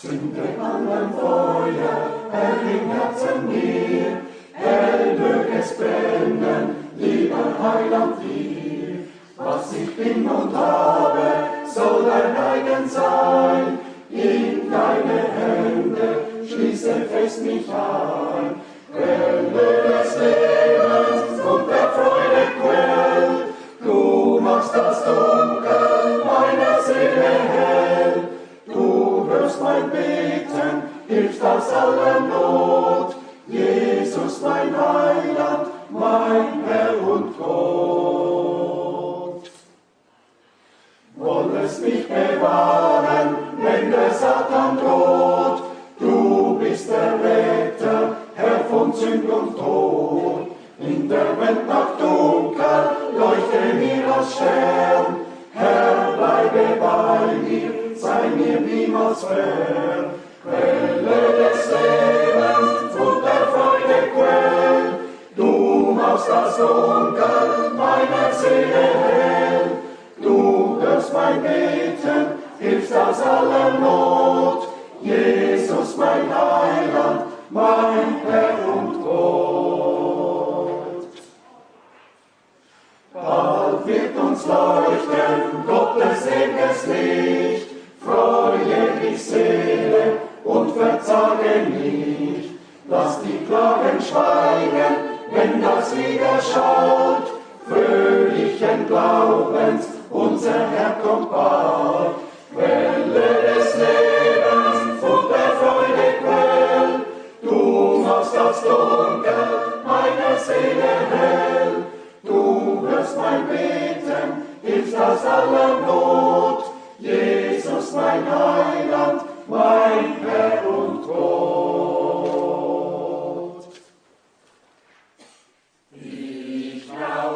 Zünde an ein Feuer, Herr, im Herzen mir, hell mög es brennen, lieber Heiland dir. Was ich bin und habe, soll dein eigen sein, in deine Hände schließe fest mich ein. Quelle des Lebens und der Freude Quell, du machst das Dunkel meiner Seele hell. Du hörst mein Beten, hilfst aus aller Not, Jesus mein Heiland, mein Herr und Gott. Wollest mich bewahren, wenn der Satan droht, du bist der Retter, Herr von Sünd und Tod. In der Welt nach Dunkel, leuchte mir als Stern, Herr, bleibe bei mir, sei mir niemals fern. Quelle des Lebens und der Freude Quell, du machst das Dunkel meiner Seele hell. Du hörst mein Beten, hilfst aus aller Not, Jesus mein Heiland, mein Herr und Gott. Bald wird uns leuchten Gottes ewiges Licht, freue dich Seele und verzage nicht. Lass die Klagen schweigen, wenn das Lied erschallt, fröhlichen Glaubens, unser Herr kommt bald. Quelle des Lebens und der Freude Quell, du machst das Dunkel meiner Seele hell. Du hörst mein Beten, hilfst aus aller Not, Jesus mein Heiland, mein Herr und Gott. Ich glaube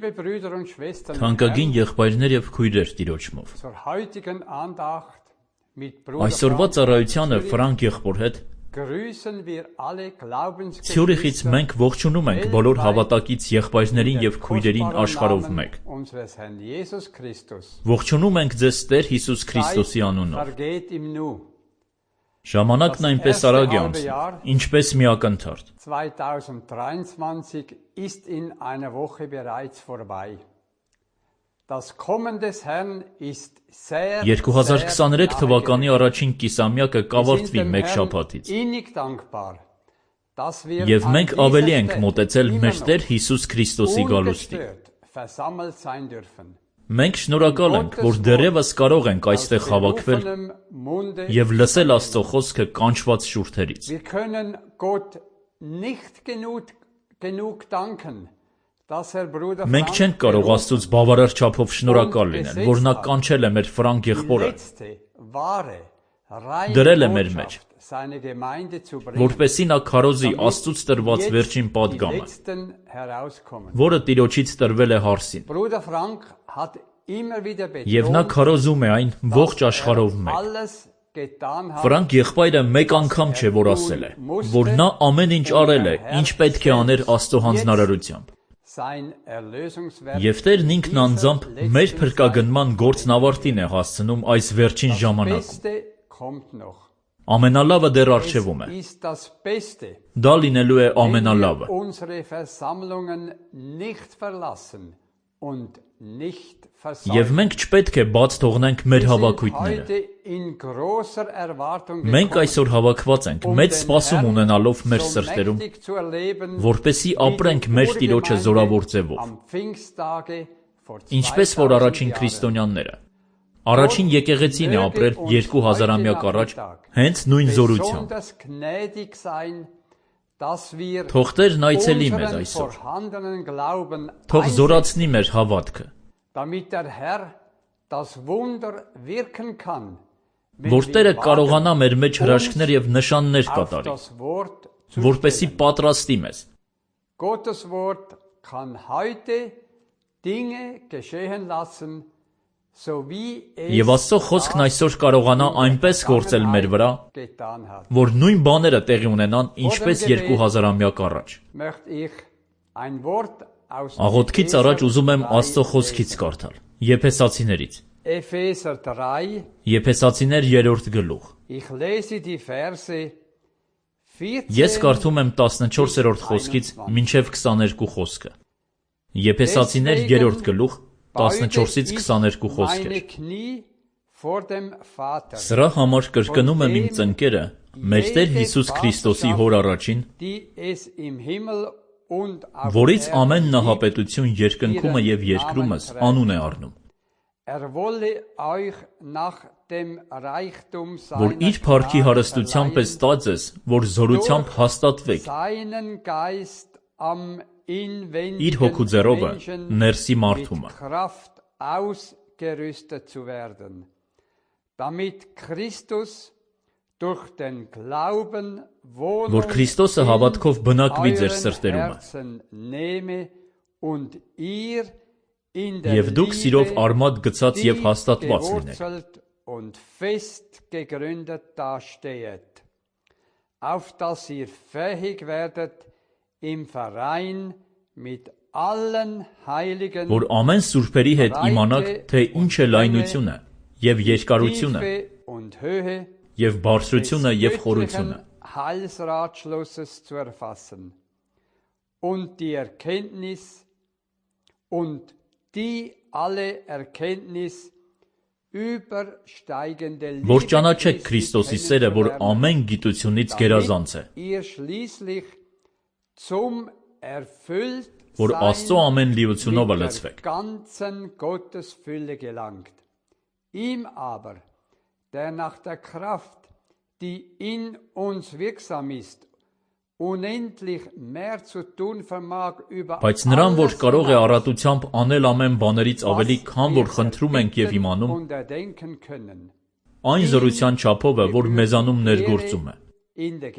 Liebe Brüder und Schwestern, Թանկագին եղբայրներ եւ քույրեր Տիրոջմով։ zur heutigen Andacht mit Bruder Այսօրվա Frank ծառայությանը Ֆրանկ եղբոր հետ grüßen wir alle Ցյուրիխից Glaubensgeschwister մենք ողջունում ենք բոլոր հավատակից եղբայրներին եւ քույրերին աշխարհով մեկ։ unseres Herrn Jesus Christus. Ողջունում ենք ձեզ Տեր Հիսուս Քրիստոսի Zeit անունով։ vergeht im Nu. Ժամանակն այնպես արագ է անցնում, ինչպես մի ակնթարթ։ 2023 ist in einer Woche bereits vorbei. Das Kommen des Herrn ist sehr 2023 թվականի առաջին կիսամյակը կավարտվի մեկ շաբաթից։ innig dankbar, dass wir Եվ an մենք dieser ավելի ենք Stätte մոտեցել immer մեր Տեր Հիսուս Քրիստոսի գալուստին։ ungestört versammelt sein dürfen. Մենք շնորհակալ ենք, որ դեռևս կարող ենք այստեղ հավաքվել Offenem Munde եւ լսել Աստծո խոսքը կանչված շուրթերից։ Wir können Gott nicht genug danken, dass Herr Bruder Մենք չենք կարող Աստծուց բավարար չափով շնորհակալ լինել, որ նա կանչել է մեր Ֆրանկ եղբորը, դրել է մեր մեջ, որպեսզի նա քարոզի Աստծուց տրված վերջին պատգամը, որը Տիրոջից տրվել է հարսին։ Եվ նա քարոզում է այն ողջ աշխարհով մեկ։ Ֆրանկ եղբայրը մեկ անգամ չէ, որ ասել է, որ նա ամեն ինչ արել է, ինչ պետք է աներ Աստծո հանձնարարությամբ։ Եվ Տերն ինքն անձամբ մեր փրկագնման գործն ավարտին է հասցնում այս վերջին ժամանակում։ Ամենալավը դեռ առջևում է։ Դա լինելու է ամենալավը։ Եվ մենք չպետք է բաց թողնենք մեր հավաքույթները։ Մենք այսօր հավաքված ենք մեծ սպասում ունենալով մեր սրտերում, որպեսզի ապրենք մեր Տիրոջը զորավոր ձևով, ինչպես որ առաջին քրիստոնյաները։ Առաջին եկեղեցին է ապրել 2000-ամյակ առաջ հենց նույն զորությամբ։ Թող Տերն այցելի մեզ այսօր։ Թող զորացնի մեր հավատքը, որ Տերը կարողանա մեր մեջ հրաշքներ եւ նշաններ կատարի, որպեսզի պատրաստի մեզ։ Gottes Wort kann heute Dinge geschehen lassen, so wie Եվ Աստծո խոսքն այսօր կարողանա այնպես գործել մեր վրա, որ նույն բաները տեղի ունենան, ինչպես 2000-ամյակ առաջ։ Աղոթքից առաջ ուզում եմ Աստծո խոսքից կարդալ, Եփեսացիներից։ Եփեսացիներ 3-րդ գլուխ։ Ես կարդում եմ 14-րդ խոսքից մինչև 22 խոսքը։ Եփեսացիներ 3-րդ գլուխ 14-ից 22 խոսքեր։ Սրա համար կրկնում եմ իմ ծնկերը, մեր Տեր Հիսուս Քրիստոսի Հոր առաջին, որից ամեն նահապետություն, երկնքումը եւ երկրումս անուն է առնում, որ իր փառքի հարստությամբ է տա ձեզ, որ զորությամբ հաստատվեք իր հոգու ձեռովը ներսի մարդումը, որ Քրիստոսը հավատքով բնակվի ձեր սրտերումը, եւ դուք սիրով արմատ գցած եւ հաստատված լինեք, auf dass ihr fähig werdet im Verein mit allen Heiligen որ ամեն սուրբերի հետ իմանաք, թե ինչ է լայնությունը եւ երկարությունը եւ բարձրությունը եւ խորությունը Heilsratschlusses zu erfassen und die Erkenntnis und die alle Erkenntnis übersteigende Liebe որ ճանաչեք Քրիստոսի սերը, որ ամեն գիտությունից գերազանց է, որ Աստծո ամեն լիությունով լցվեք։ Ihm aber, der nach der Kraft, die in uns wirksam ist, unendlich mehr zu tun vermag über Բայց նրան, որ կարող է առատությամբ անել ամեն բաներից ավելի, քան որ խնդրում ենք եւ իմանում, այն զորության չափով է, որ մեզանում ներգործում է։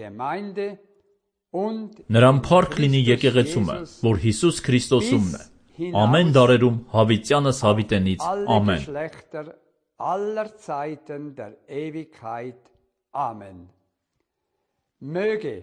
Նրան փառք լինի եկեղեցումը, որ Հիսուս Քրիստոսումն է, ամեն դարերում հավիտյանս հավիտենից, alle ամեն։ Geschlechter aller Zeiten der Ewigkeit. Amen. Möge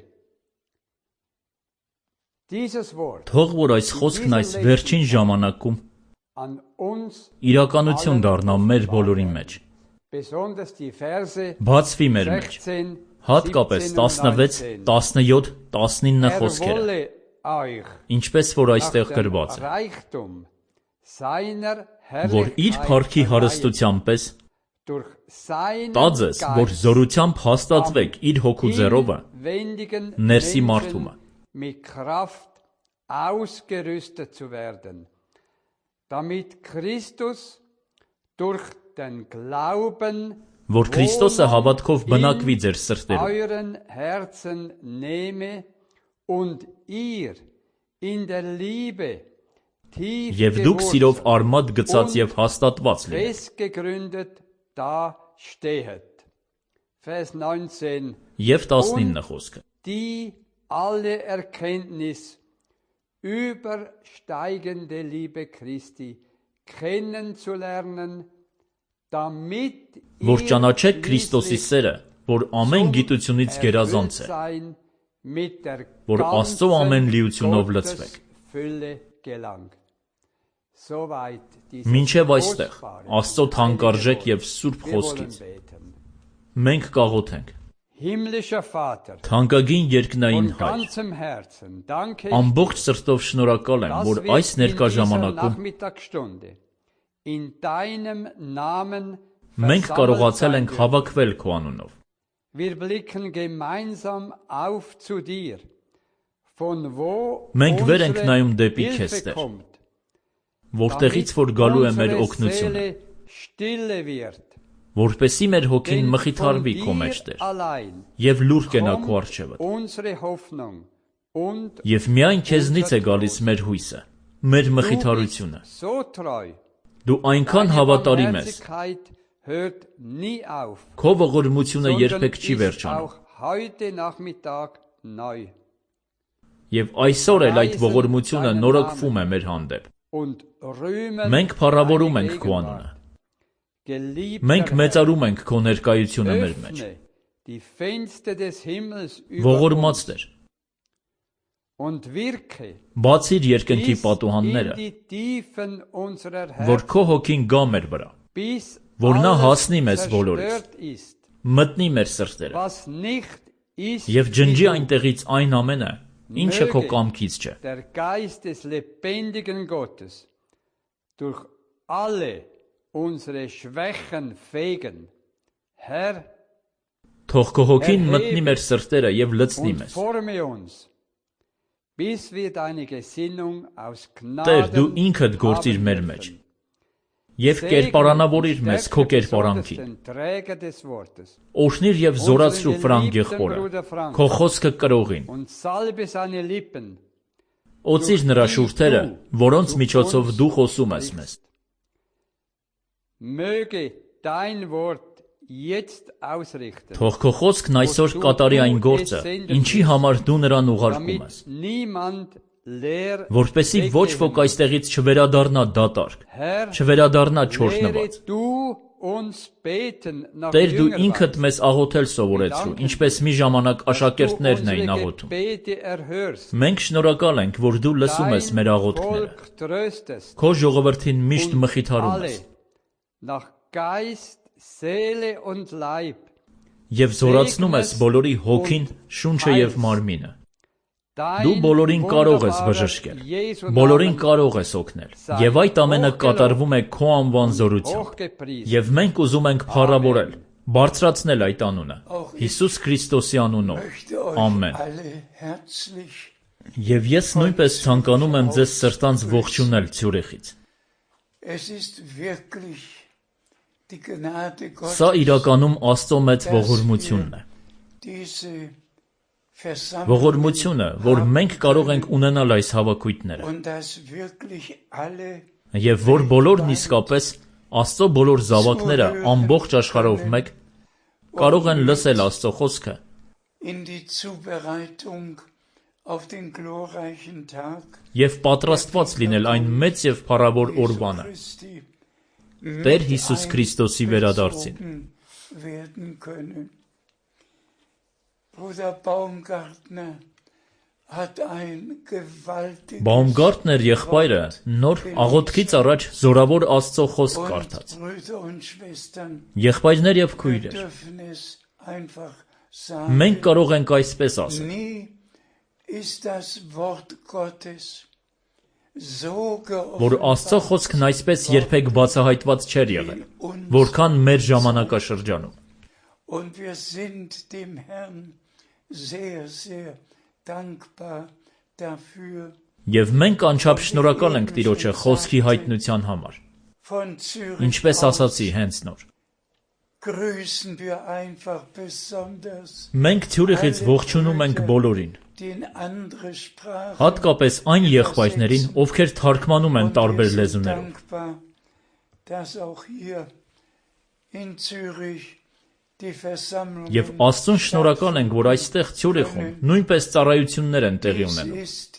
dieses Wort Թող որ այս խոսքն այս վերջին ժամանակում an uns իրականություն դառնա մեր բոլորի մեջ, besonders die Verse բացվի մեր մեջ, 16, հատկապես 16, 17, 19 խոսքերը, wolle euch ինչպես որ այստեղ nach dem գրված է, Reichtum seiner որ իր փառքի հարստության պես durch seinen տա ձեզ, որ զորությամբ հաստատվեք իր հոգու ձեռովը, inwendigen ներսի Menschen մարդումը, mit Kraft ausgerüstet zu werden, damit Christus durch den Glauben որ Քրիստոսը հավատքով բնակվի ձեր սրտերում, euren Herzen nehme und ihr in der Liebe tief եւ դուք սիրով արմատ գծած եւ հաստատված լինեք։ festgegründet da stehet. Vers 19. Եվ 19 խոսքը։ Die alle Erkenntnis übersteigende Liebe Christi kennenzulernen, damit Որ ihr ճանաչեք Քրիստոսի schließlich սերը, որ ամեն գիտությունից գերազանց է, sein mit der որ Աստծո ամեն ganzen լիությունով լցվեք։ Fülle gelangt. Soweit dieses Մինչև այստեղ kostbare, Աստծո թանկարժեք heilige եւ Wort. սուրբ Wir wollen խոսքից beten. մենք կաղոթենք։ Himmlischer Vater, Թանկագին երկնային von Հայր, ganzem Herzen danke ich ամբողջ սրտով շնորհակալ եմ, որ այս ներկա ժամանակում Nachmittagsstunde in deinem Namen մենք կարողացել ենք հավաքվել քո անունով։ Wir blicken gemeinsam auf zu dir, von wo Մենք վեր ենք նայում դեպի Hilfe քեզ, Տեր, kommt, որտեղից որ գալու է մեր unsere օգնությունը, Seele stille wird, որպեսզի մեր հոգին denn մխիթարվի von քո մեջ, dir Տեր, allein եւ լուր կենա քո kommt առջևը։ unsere Hoffnung und Եվ միայն քեզնից է գալիս մեր հույսը, մեր du մխիթարությունը։ bist so treu. Դու այնքան Deine հավատարիմ ես, Barmherzigkeit hört nie auf, քո ողորմությունը sondern երբեք չի ist վերջանում։ auch heute Nachmittag neu. Եվ այսօր էլ այդ ողորմությունը նորոգվում է մեր հանդեպ։ Und rühmen Մենք փառավորում deine ենք քո անունը։ Gegenwart. Geliebter Մենք Herr, մեծարում ենք քո ներկայությունը մեր մեջ։ öffne die Fenster des Himmels über Ողորմած uns Տեր, und wirke բացիր երկնքի bis in պատուհանները, die Tiefen unserer որ Herzen, քո հոգին գա մեր վրա, bis որ նա alles հասնի մեզ բոլորից, zerstört ist, մտնի մեր սրտերը was nicht ist, եւ ջնջի wie du. այնտեղից այն ամենը, ինչը քո կամքից չէ։ Der Geist des lebendigen Gottes durch alle unsere Schwächen fegen. Herr, Թող քո հոգին մտնի մեր սրտերը եւ լցնի und մեզ։ forme uns, bis wir deine Gesinnung aus Տեր, դու Gnaden ինքդ գործիր haben մեր մեջ dürfen. եւ կերպարանավորիր մեզ քո կերպարանքին։ den Träger des Wortes Օրհնիր եւ զորացրու Ֆրանկ եղբորը, քո խոսքը կրողին։ und salbe seine Lippen, Օծիր նրա շուրթերը, որոնց միջոցով դու խոսում ես մեզ։ möge dein Wort jetzt ausrichten, Թող քո խոսքն այսօր կատարի այն գործը, ինչի համար դու նրան ուղարկում ես, damit niemand leer որպեսզի ոչ ոք այստեղից չվերադառնա դատարկ, Herr, չվերադառնա lehre չորնված։ du uns beten nach Տեր, դու ինքդ Jüngerweise, մեզ աղոթել սովորեցրու, ինչպես մի ժամանակ dass du աշակերտներն էին unsere աղոթում։ Gebete erhörst, Մենք շնորհակալ ենք, որ դու լսում ես մեր dein աղոթքները, Volk tröstest քո ժողովրդին միշտ und մխիթարում alle ես nach Geist, Seele und Leib եւ զորացնում ես բոլորի հոգին, շունչը եւ մարմինը։ Դու բոլորին կարող ես բժշկել, բոլորին կարող ես օգնել, եւ այդ ամենը կատարվում է քո անվան զորությամբ։ Եվ մենք ուզում ենք փառավորել, բարձրացնել այդ անունը, Հիսուս Քրիստոսի անունով։ Ամեն։ Եվ ես նույնպես ցանկանում եմ ձեզ սրտանց ողջունել Ցյուրիխից։ Սա իրականում Աստծո մեծ ողորմությունն է։ Ողորմությունը, որ մենք կարող ենք ունենալ այս հավաքույթները, եւ որ բոլորն իսկապես Աստծո բոլոր զավակները ամբողջ աշխարհով մեկ կարող են լսել Աստծո խոսքը Եվ պատրաստված լինել այն մեծ և փառավոր օրվանը, Տեր Հիսուս Քրիստոսի վերադարձին։ Բաումգարտներ եղբայրը նոր աղոթքից առաջ զորավոր Աստծո խոսք կարդաց։ Եղբայրներ և քույրեր, մենք կարող ենք այսպես ասել. որ Աստծո խոսքն այսպես երբեք բացահայտված չէր եղել, որքան մեր ժամանակաշրջանում։ Եվ մենք անչափ շնորհակալ ենք Տիրոջը խոսքի հայտնության համար, ինչպես ասացի հենց նոր։ Մենք Ցյուրիխից ողջունում ենք բոլորին, հատկապես այն եղբայրներին, ովքեր թարգմանում են տարբեր լեզուներով։ Եվ Աստծուն շնորհակալ ենք, որ այստեղ Ցյուրիխում նույնպես ծառայություններ են տեղի ունենում։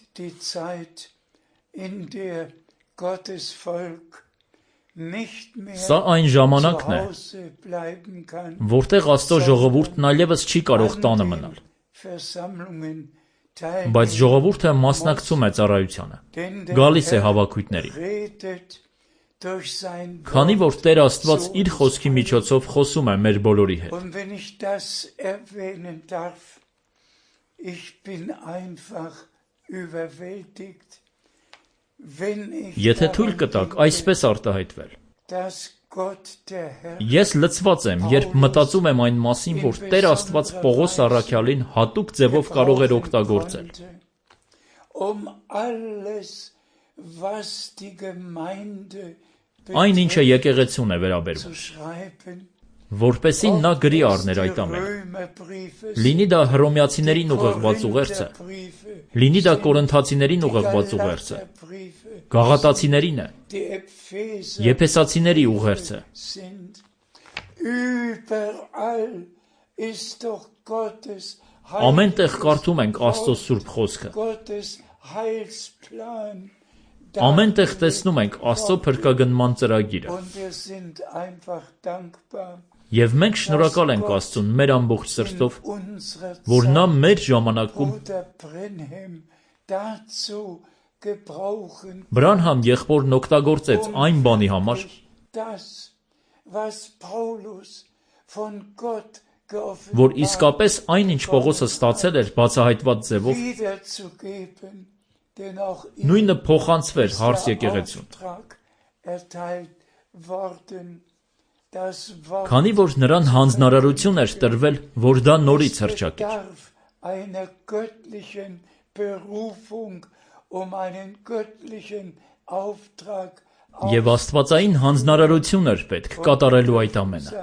Սա այն ժամանակն է, որտեղ Աստծո ժողովուրդն այլևս չի կարող տանը մնալ, բայց ժողովուրդը մասնակցում է ծառայությանը, գալիս է հավաքույթներին, քանի որ Տեր Աստված իր խոսքի միջոցով խոսում է մեր բոլորի հետ։ Եթե թույլ կտաք այսպես արտահայտվել, ես լցված եմ, երբ մտածում եմ այն մասին, որ Տեր Աստված Պողոս առաքյալին հատուկ ձևով կարող էր օգտագործել, այն ինչը եկեղեցուն է վերաբերվում, որպեսզի նա գրի առներ այդ ամենը, լինի դա Հռոմեացիներին ուղղված ուղերձը, լինի դա Կորինթացիներին ուղղված ուղերձը, Գաղատացիներին է, Եփեսացիների ուղերձը, ամեն տեղ կարդում ենք Աստծո սուրբ խոսքը, ամեն տեղ տեսնում ենք Աստծո փրկագնման ծրագիրը, և մենք շնորհակալ ենք Աստծուն մեր ամբողջ սրտով, որ նա մեր ժամանակում Բրանհամ եղբորն օգտագործեց այն բանի համար, որ իսկապես այն, ինչ Պողոսը ստացել էր բացահայտված ձևով, նույնը փոխանցվեր հարս եկեղեցուն, քանի որ նրան հանձնարարություն էր տրվել, որ դա նորից հռչակեր։ Եվ աստվածային հանձնարարություն էր պետք կատարելու այդ ամենը։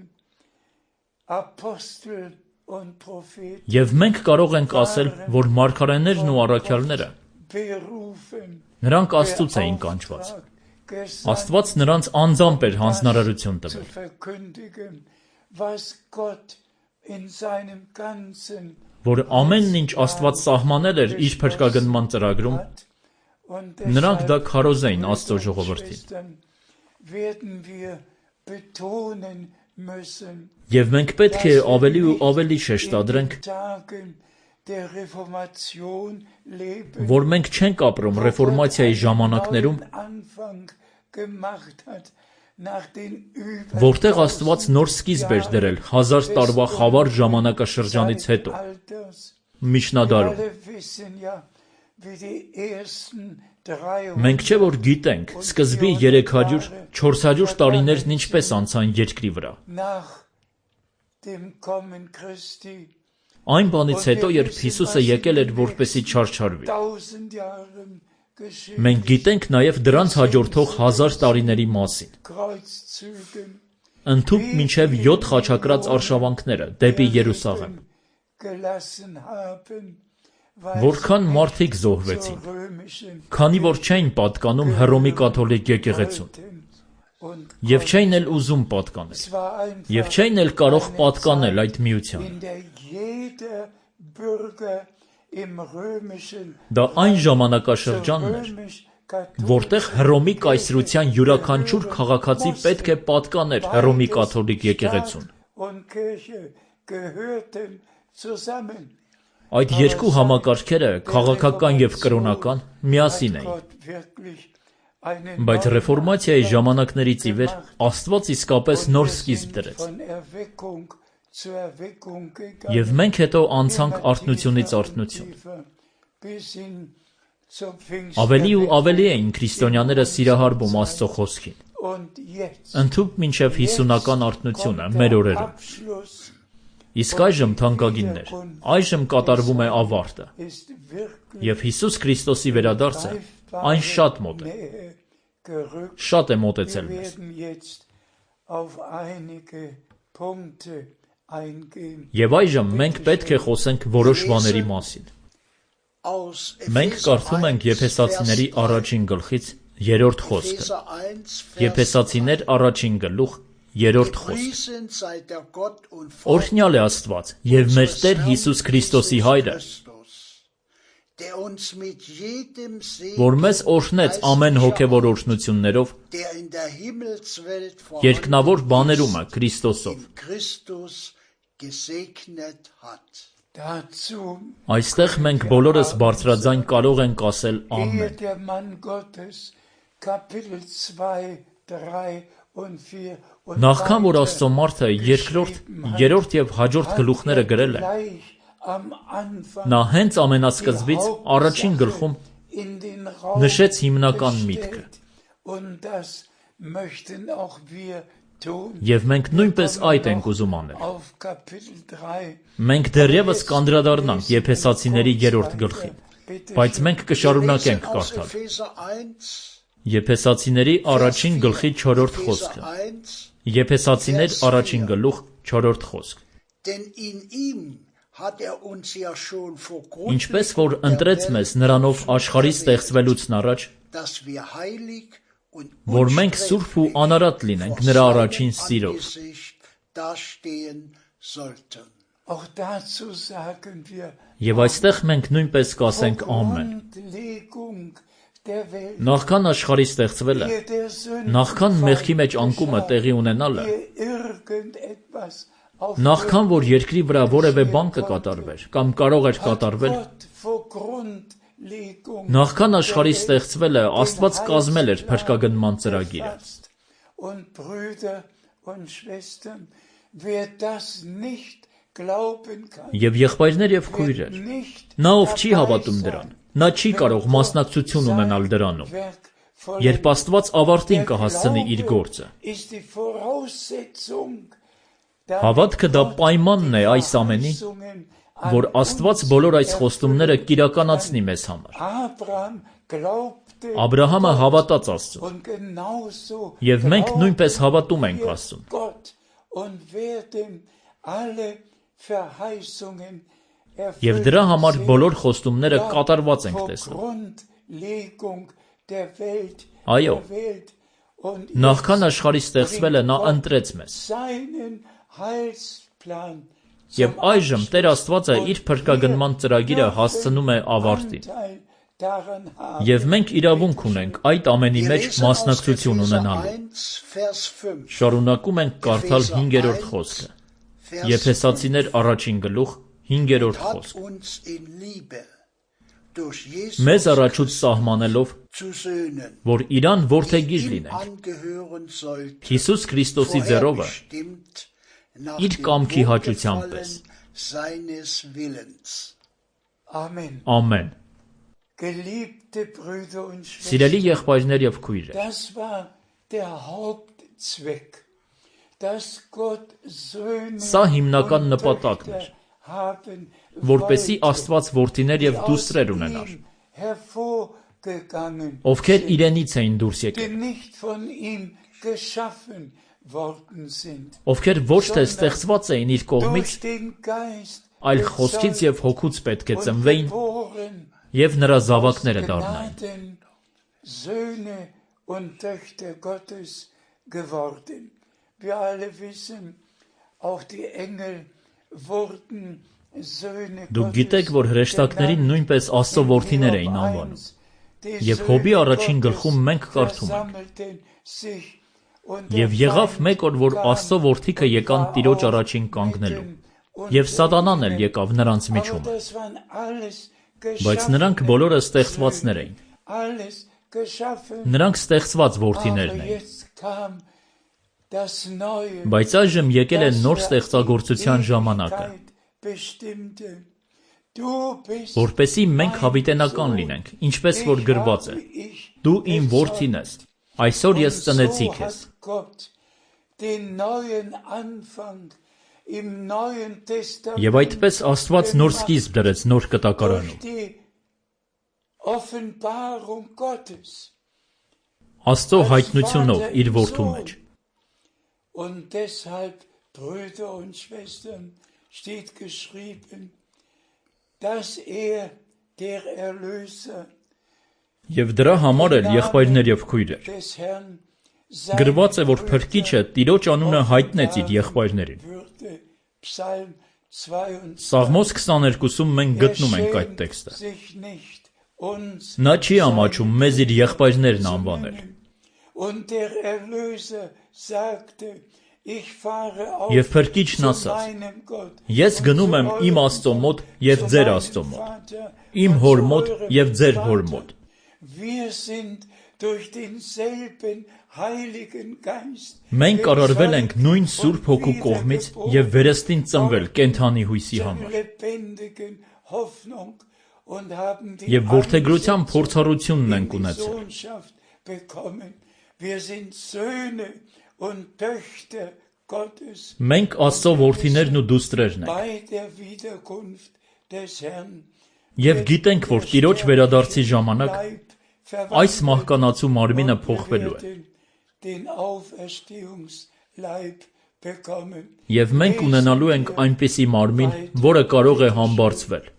Եվ մենք կարող ենք ասել, որ մարգարեներն ու առաքյալները նրանք Աստծուց էին կանչված։ Աստված նրանց անձամբ էր հանձնարարություն տվել, որ ամենն ինչ Աստված սահմանել էր իր փրկագնման ծրագրում, նրանք դա քարոզեին Աստծո ժողովրդին։ Եվ մենք պետք է ավելի ու ավելի շեշտադրենք, որ մենք չենք ապրում ռեֆորմացիայի ժամանակներում, որտեղ Աստված նոր սկիզբ էր դրել 1000 տարվա խավար ժամանակաշրջանից հետո, միջնադարում։ Մենք չէ որ գիտենք, սկզբի 300-400 տարիներն ինչպես անցան երկրի վրա։ Այն բանից հետո, երբ Հիսուսը եկել էր, որպեսզի չարչարվի։ Մենք գիտենք նաև դրանց հաջորդող 1000 տարիների մասին։ Ընդհուպ մինչև 7 խաչակրաց արշավանքները դեպի Երուսաղեմ։ Որքան մարդիկ զոհվեցին, քանի որ չէին պատկանում Հռոմի կաթոլիկ եկեղեցուն, և չէին էլ ուզում պատկանել, և չէին էլ կարող պատկանել այդ միությանը։ Դա այն ժամանակաշրջանն էր, որտեղ Հռոմի կայսրության յուրաքանչյուր քաղաքացի պետք է պատկաներ Հռոմի կաթոլիկ եկեղեցուն։ Այդ երկու համակարգերը, քաղաքական և կրոնական, միասին էին։ Բայց ռեֆորմացիայի ժամանակներից ի վեր Աստված իսկապես նոր սկիզբ դրեց։ Եվ մենք հետո անցանք արթնությունից արթնություն։ Ավելի ու ավելի էին քրիստոնյաները սիրահարվում Աստծո խոսքին։ Ընդհուպ մինչև 50-ական արթնությունը մեր օրերում։ Իսկ այժմ, թանկագիններ, այժմ կատարվում է ավարտը։ Եվ Հիսուս Քրիստոսի վերադարձը այն շատ մոտ է։ Շատ է մոտեցել մեզ։ Եվ այժմ մենք պետք է խոսենք որոշ բաների մասին։ Մենք կարդում ենք Եփեսացիների առաջին գլխից 3-րդ խոսքը։ Եփեսացիներ առաջին գլուխ 3-րդ խոսքը։ Օրհնյալ է Աստված և մեր Տեր Հիսուս Քրիստոսի Հայրը, որ մեզ օրհնեց ամեն հոգևոր օրհնություններով երկնավոր բաներումը Քրիստոսով։ Այստեղ մենք բոլորս բարձրաձայն կարող ենք ասել ամեն։ Նախքան որ Աստծո մարդը երկրորդ, երրորդ և հաջորդ գլուխները գրել է, նա հենց ամենասկզբից առաջին գլխում նշեց հիմնական միտքը։ Եվ մենք նույնպես այդ ենք ուզում անել։ Մենք դեռևս կանդրադառնանք Եփեսացիների 3-րդ գլխին, բայց մենք կշարունակենք կարդալ։ Եփեսացիների առաջին գլխի 4-րդ խոսքը։ Եփեսացիներ առաջին գլուխ 4-րդ խոսք։ Ինչպես որ ընտրեց մեզ նրանով աշխարհի ստեղծվելուց առաջ, որ մենք սուրբ ու անարատ լինենք նրա առաջին սիրով։ Եվ այստեղ մենք նույնպես կասենք ամեն։ Նախքան աշխարհի ստեղծվելը, նախքան մեղքի մեջ անկումը տեղի ունենալը, նախքան որ երկրի վրա որևէ բան կկատարվեր կամ կարող էր կատարվել, նախքան աշխարհի ստեղծվելը Աստված կազմել էր փրկագնման ծրագիրը։ Եվ եղբայրներ և քույրեր, նա ով չի հավատում դրան, նա չի կարող մասնակցություն ունենալ դրանում, երբ Աստված ավարտին կհասցնի իր գործը։ Հավատքը դա պայմանն է այս ամենի, որ Աստված բոլոր այս խոստումները կիրականացնի մեզ համար։ Աբրահամը հավատաց Աստծուն, և մենք նույնպես հավատում ենք Աստծուն։ Եվ դրա համար բոլոր խոստումները կատարված ենք տեսնում։ Այո, նախքան աշխարհի ստեղծվելը նա ընտրեց մեզ։ Եվ այժմ Տեր Աստվածը իր փրկագնման ծրագիրը հասցնում է ավարտին։ Եվ մենք իրավունք ունենք այդ ամենի մեջ մասնակցություն ունենալու։ Շարունակում ենք կարդալ 5-րդ խոսքը։ Եփեսացիներ առաջին գլուխ 5-րդ խոսք։ Մեզ առաջուց սահմանելով, որ իրան որդեգիր լինենք, Հիսուս Քրիստոսի ձեռովը, իր կամքի հաճության պես։ Ամեն։ Սիրելի եղբայրներ և քույրեր, սա հիմնական նպատակն էր, որպեսզի Աստված որդիներ և դուստրեր ունենար, ովքեր իրենից էին դուրս եկել, ովքեր ոչ թե ստեղծված էին իր կողմից, այլ խոսքից և հոգուց պետք է ծնվեին և նրա զավակները դառնային։ Wir alle wissen, auch die Engel wurden Դուք գիտեք, որ հրեշտակներին նույնպես Աստծո որդիներ էին անվանում։ Եվ Հոբի առաջին գլխում մենք կարդում ենք. Եվ եղավ մեկ օր, որ Աստծո որդիքը եկան Տիրոջ առաջին կանգնելու, եւ Սատանան էլ եկավ նրանց միջում։ Բայց նրանք բոլորը ստեղծվածներ էին։ Նրանք ստեղծված որդիներն էին։ Բայց այժմ եկել է նոր ստեղծագործության ժամանակը, որպեսզի մենք հավիտենական լինենք, ինչպես որ գրված է. Դու իմ որդին ես, այսօր ես ծնեցի քեզ։ Եվ այդպես Աստված նոր սկիզբ դրեց նոր կտակարանում։ Աստծո հայտնությունով իր որդու մեջ։ Und deshalb, Brüder und Schwestern, steht geschrieben, dass der Erlöser Եվ դրա համար էլ եղբայրներ եւ քույրեր։ Գրված է, որ Փրկիչը Տիրոջ անունը հայտնեց իր եղբայրներին։ Սաղմոս 22-ում մենք գտնում ենք այդ տեքստը։ Նա չի ամաչում մեզ իր եղբայրներն անվանել։ Եվ Փրկիչն ասաց. Ես գնում եմ իմ Աստծո մոտ եւ ձեր Աստծո մոտ, իմ հոր մոտ եւ ձեր հոր մոտ։ Մենք արարվել ենք նույն Սուրբ Հոգու կողմից եւ վերստին ծնվել կենդանի հույսի համար։ Եվ որդեգրության փորձառությունն ենք ունեցել։ Մենք Աստծո որդիներն ու դուստրերն ենք։ Եվ գիտենք, որ Տիրոջ վերադարձի ժամանակ այս մահկանացու մարմինը փոխվելու է։ Եվ մենք ունենալու ենք այնպիսի մարմին, որը կարող է համբարձվել։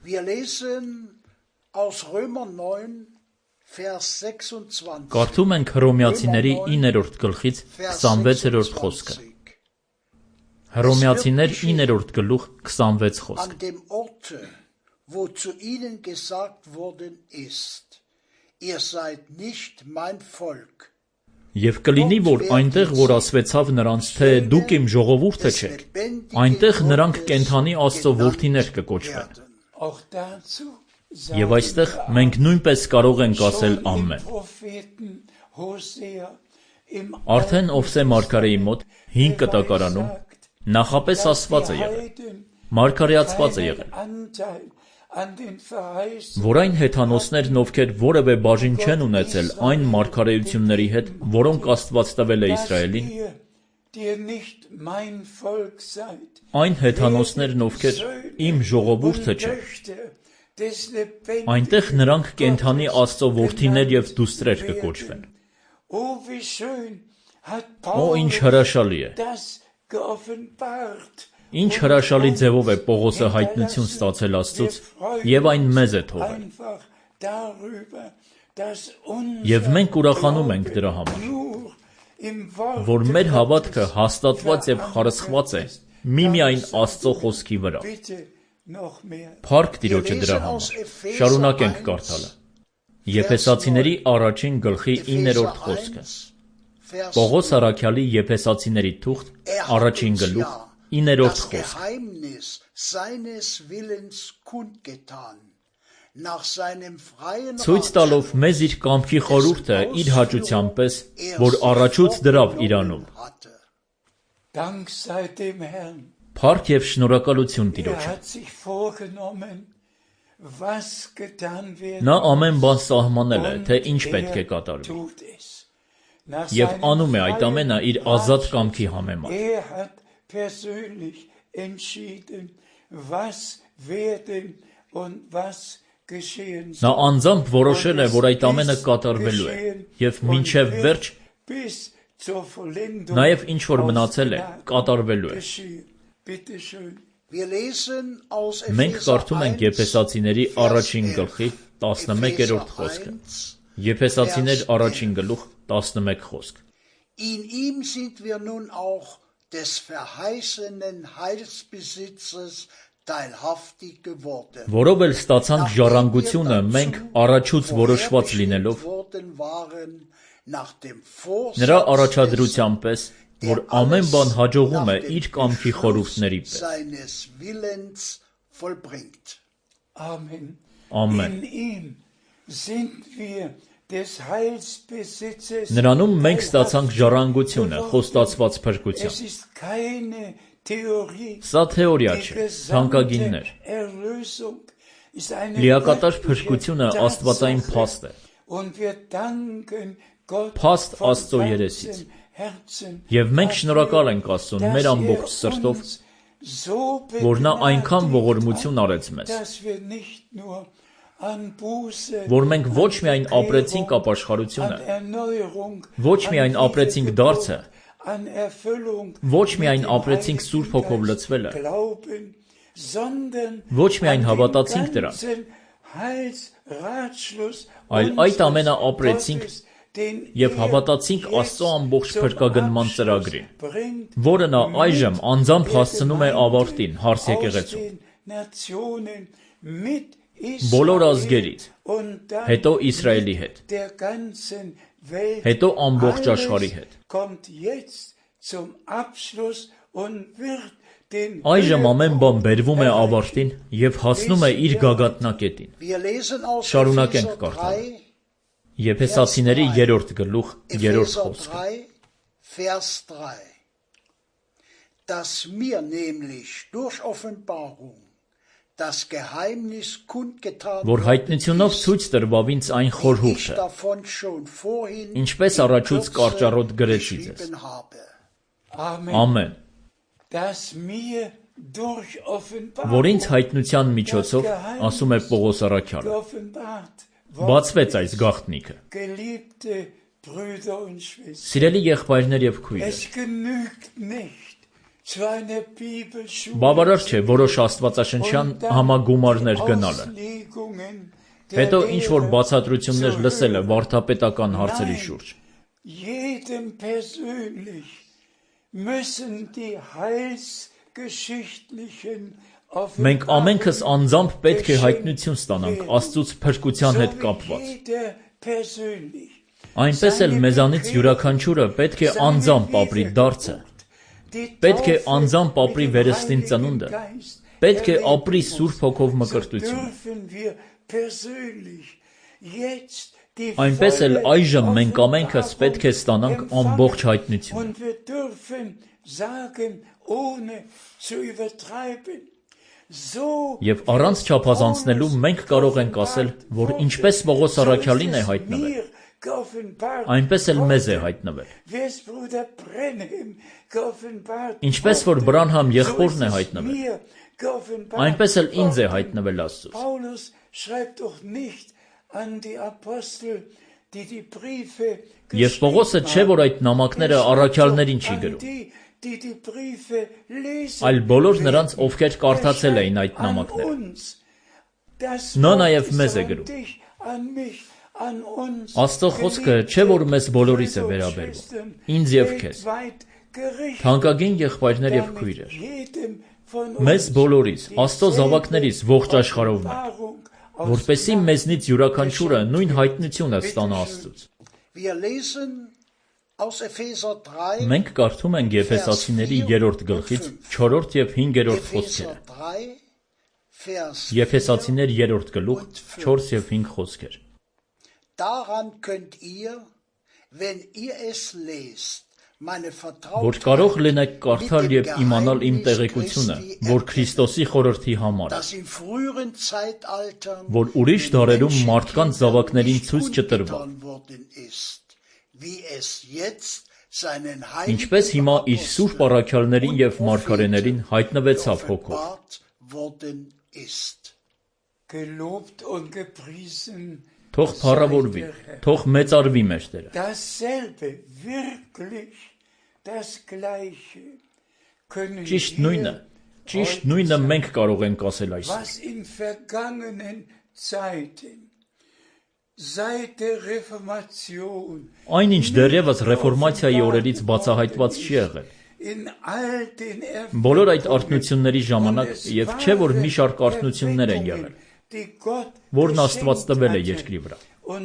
Կարդում ենք Հռոմեացիների 9-րդ գլխից 26-րդ խոսքը։ Հռոմեացիներ 9-րդ գլուխ 26 խոսք։ Wo zu ihnen gesagt worden ist, ihr seid nicht mein Volk. Եվ կլինի, որ այնտեղ, որ ասվեցավ նրանց, թե դուք իմ ժողովուրդը չեք, այնտեղ նրանք կենդանի Աստծո որդիներ կկոչվեն։ Եվ այստեղ մենք նույնպես կարող ենք ասել ամեն։ Արդեն Ովսե մարգարեի մոտ 5 կտակարանում նախապես ասված է եղել, մարգարեացված է եղել, որ այն հեթանոսներն, ովքեր որևէ բաժին չեն ունեցել այն մարգարեությունների հետ, որոնք Աստված տվել է Իսրայելին, այն հեթանոսներն, ովքեր իմ ժողովուրդը չեն, այնտեղ նրանք կենդանի Աստծո որդիներ եւ դուստրեր կկոչվեն։ Օ, ինչ հրաշալի է։ Ինչ հրաշալի ձևով է Պողոսը հայտնություն ստացել Աստծուց եւ այն մեզ է թողել։ Եվ մենք ուրախանում ենք դրա համար, որ մեր հավատքը հաստատված եւ խարսխված է միմիայն Աստծո խոսքի վրա։ Փառք Տիրոջը դրա համար։ Շարունակենք կարդալը։ Եփեսացիների առաջին գլխի 9-րդ խոսքը։ Պողոս առաքյալի Եփեսացիների թուղթ առաջին գլուխ 9-րդ խոսք։ Ցույց տալով մեզ իր կամքի խորհուրդը իր հաճության պես, որ առաջուց դրավ իրանում։ Փառք եւ շնորհակալություն Տիրոջը։ Նա ամեն բան սահմանել է, թե ինչ պետք է կատարվի։ Եվ անում է այդ ամենը իր ազատ կամքի համեմատ։ Persönlich entschieden, was werden und was geschehen soll. Նա անձամբ որոշել է, որ այդ ամենը կատարվելու է, եւ մինչեւ վերջ նաեւ ինչ որ մնացել է, կատարվելու է։ Մենք կարդում ենք Եփեսացիների առաջին գլխի 11-րդ խոսքը։ Եփեսացիներ առաջին գլուխ 11 խոսք։ In ihm sind wir nun auch des verheißenen Heilsbesitzes teilhaftig geworden. Որով էլ ստացանք ժառանգությունը մենք առաջուց որոշված լինելով նրա առաջադրության պես, որ ամեն բան հաջողում է իր կամքի խորհուրդների պես։ Ամեն։ Նրանում մենք ստացանք ժառանգությունը խոստացված փրկության։ Սա թեորիա չէ, թանկագիններ։ Լիակատար փրկությունը աստվածային փաստ է։ Փաստ Աստծո երեսից։ Եվ մենք շնորհակալ ենք Աստծուն մեր ամբողջ սրտով, որ նա այնքան ողորմություն արեց մեզ, որ մենք ոչ միայն ապրեցինք ապաշխարությունը, ոչ միայն ապրեցինք դարձը, ոչ միայն ապրեցինք Սուրբ Հոգով լցվելը, ոչ միայն հավատացինք դրան, այլ այդ ամենը ապրեցինք և հավատացինք Աստծո ամբողջ փրկագնման ծրագրին, որը նա այժմ անձամբ հասցնում է ավարտին հարս եկեղեցում, բոլոր ազգերից, հետո Իսրայելի հետ, հետո ամբողջ աշխարհի հետ։ Այժմ ամեն բան բերվում է ավարտին և հասնում է իր գագաթնակետին։ Շարունակենք կարդալ։ Եփեսացիների 3 գլուխ 3 խոսքը։ Dass mir nämlich durch Offenbarung das Geheimnis kundgetan որ հայտնությունով ցույց տրվավ ինձ այն խորհուրդը, ինչպես առաջուց կարճառոտ գրեցի ձեզ։ Ամեն։ Որ ինձ հայտնության միջոցով, ասում է Պողոս առաքյալը, բացվեց այս գաղտնիքը։ Սիրելի եղբայրներ և քույրեր, բավարար չէ որոշ աստվածաշնչյան համագումարներ գնալը, հետո ինչ-որ բացատրություններ լսելը վարդապետական հարցերի շուրջ։ Մենք ամենքս անձամբ պետք է հայտնություն ստանանք Աստծուց փրկության հետ կապված։ Այնպես էլ մեզանից յուրաքանչյուրը պետք է անձամբ ապրի դարձը, պետք է անձամբ ապրի վերստին ծնունդը, պետք է ապրի Սուրբ Հոգով մկրտությունը։ Այնպես էլ այժմ մենք ամենքս պետք է ստանանք ամբողջ հայտնությունը։ Եվ առանց չափազանցնելու մենք կարող ենք ասել, որ ինչպես Պողոս առաքյալին է հայտնվել, այնպես էլ մեզ է հայտնվել։ Ինչպես որ Բրանհամ եղբորն է հայտնվել, այնպես էլ ինձ է հայտնվել Աստծուց։ Եվ Պողոսը չէ, որ այդ նամակները առաքյալներին չի գրում, այլ բոլոր նրանց, ովքեր կարդացել էին այդ նամակները։ Նա նաև մեզ է գրում։ Աստծո խոսքը չէ, որ մեզ բոլորիս է վերաբերվում, ինձ և քեզ, թանկագին եղբայրներ և քույրեր, մեզ բոլորիս, Աստծո զավակներից ողջ աշխարհով մեկ, որպեսզի մեզնից յուրաքանչյուրը նույն հայտնությունը ստանա Աստծուց։ Մենք կարդում ենք Եփեսացիների 3 գլխից 4 և 5-րդ խոսքերը։ Եփեսացիներ 3 գլուխ 4 և 5 խոսքեր։ Որ կարող լինեք կարդալ և իմանալ իմ տեղեկությունը, որ Քրիստոսի խորհրդի համար է, որ ուրիշ դարերում մարդկանց զավակներին ցույց չտրվավ, ինչպես հիմա իր սուրբ առաքյալներին և մարգարեներին հայտնվեցավ Հոգով։ Թող փառավորվի, թող մեծարվի մեր Տերը։ Ճիշտ նույնը մենք կարող ենք ասել այսօր։ Այն ինչ դեռևս ռեֆորմացիայի օրերից բացահայտված չի եղել, Բոլոր այդ արթնությունների ժամանակ եւ չէ որ մի շարք արթնություններ են եղել, որն Աստված տվել է երկրի վրա։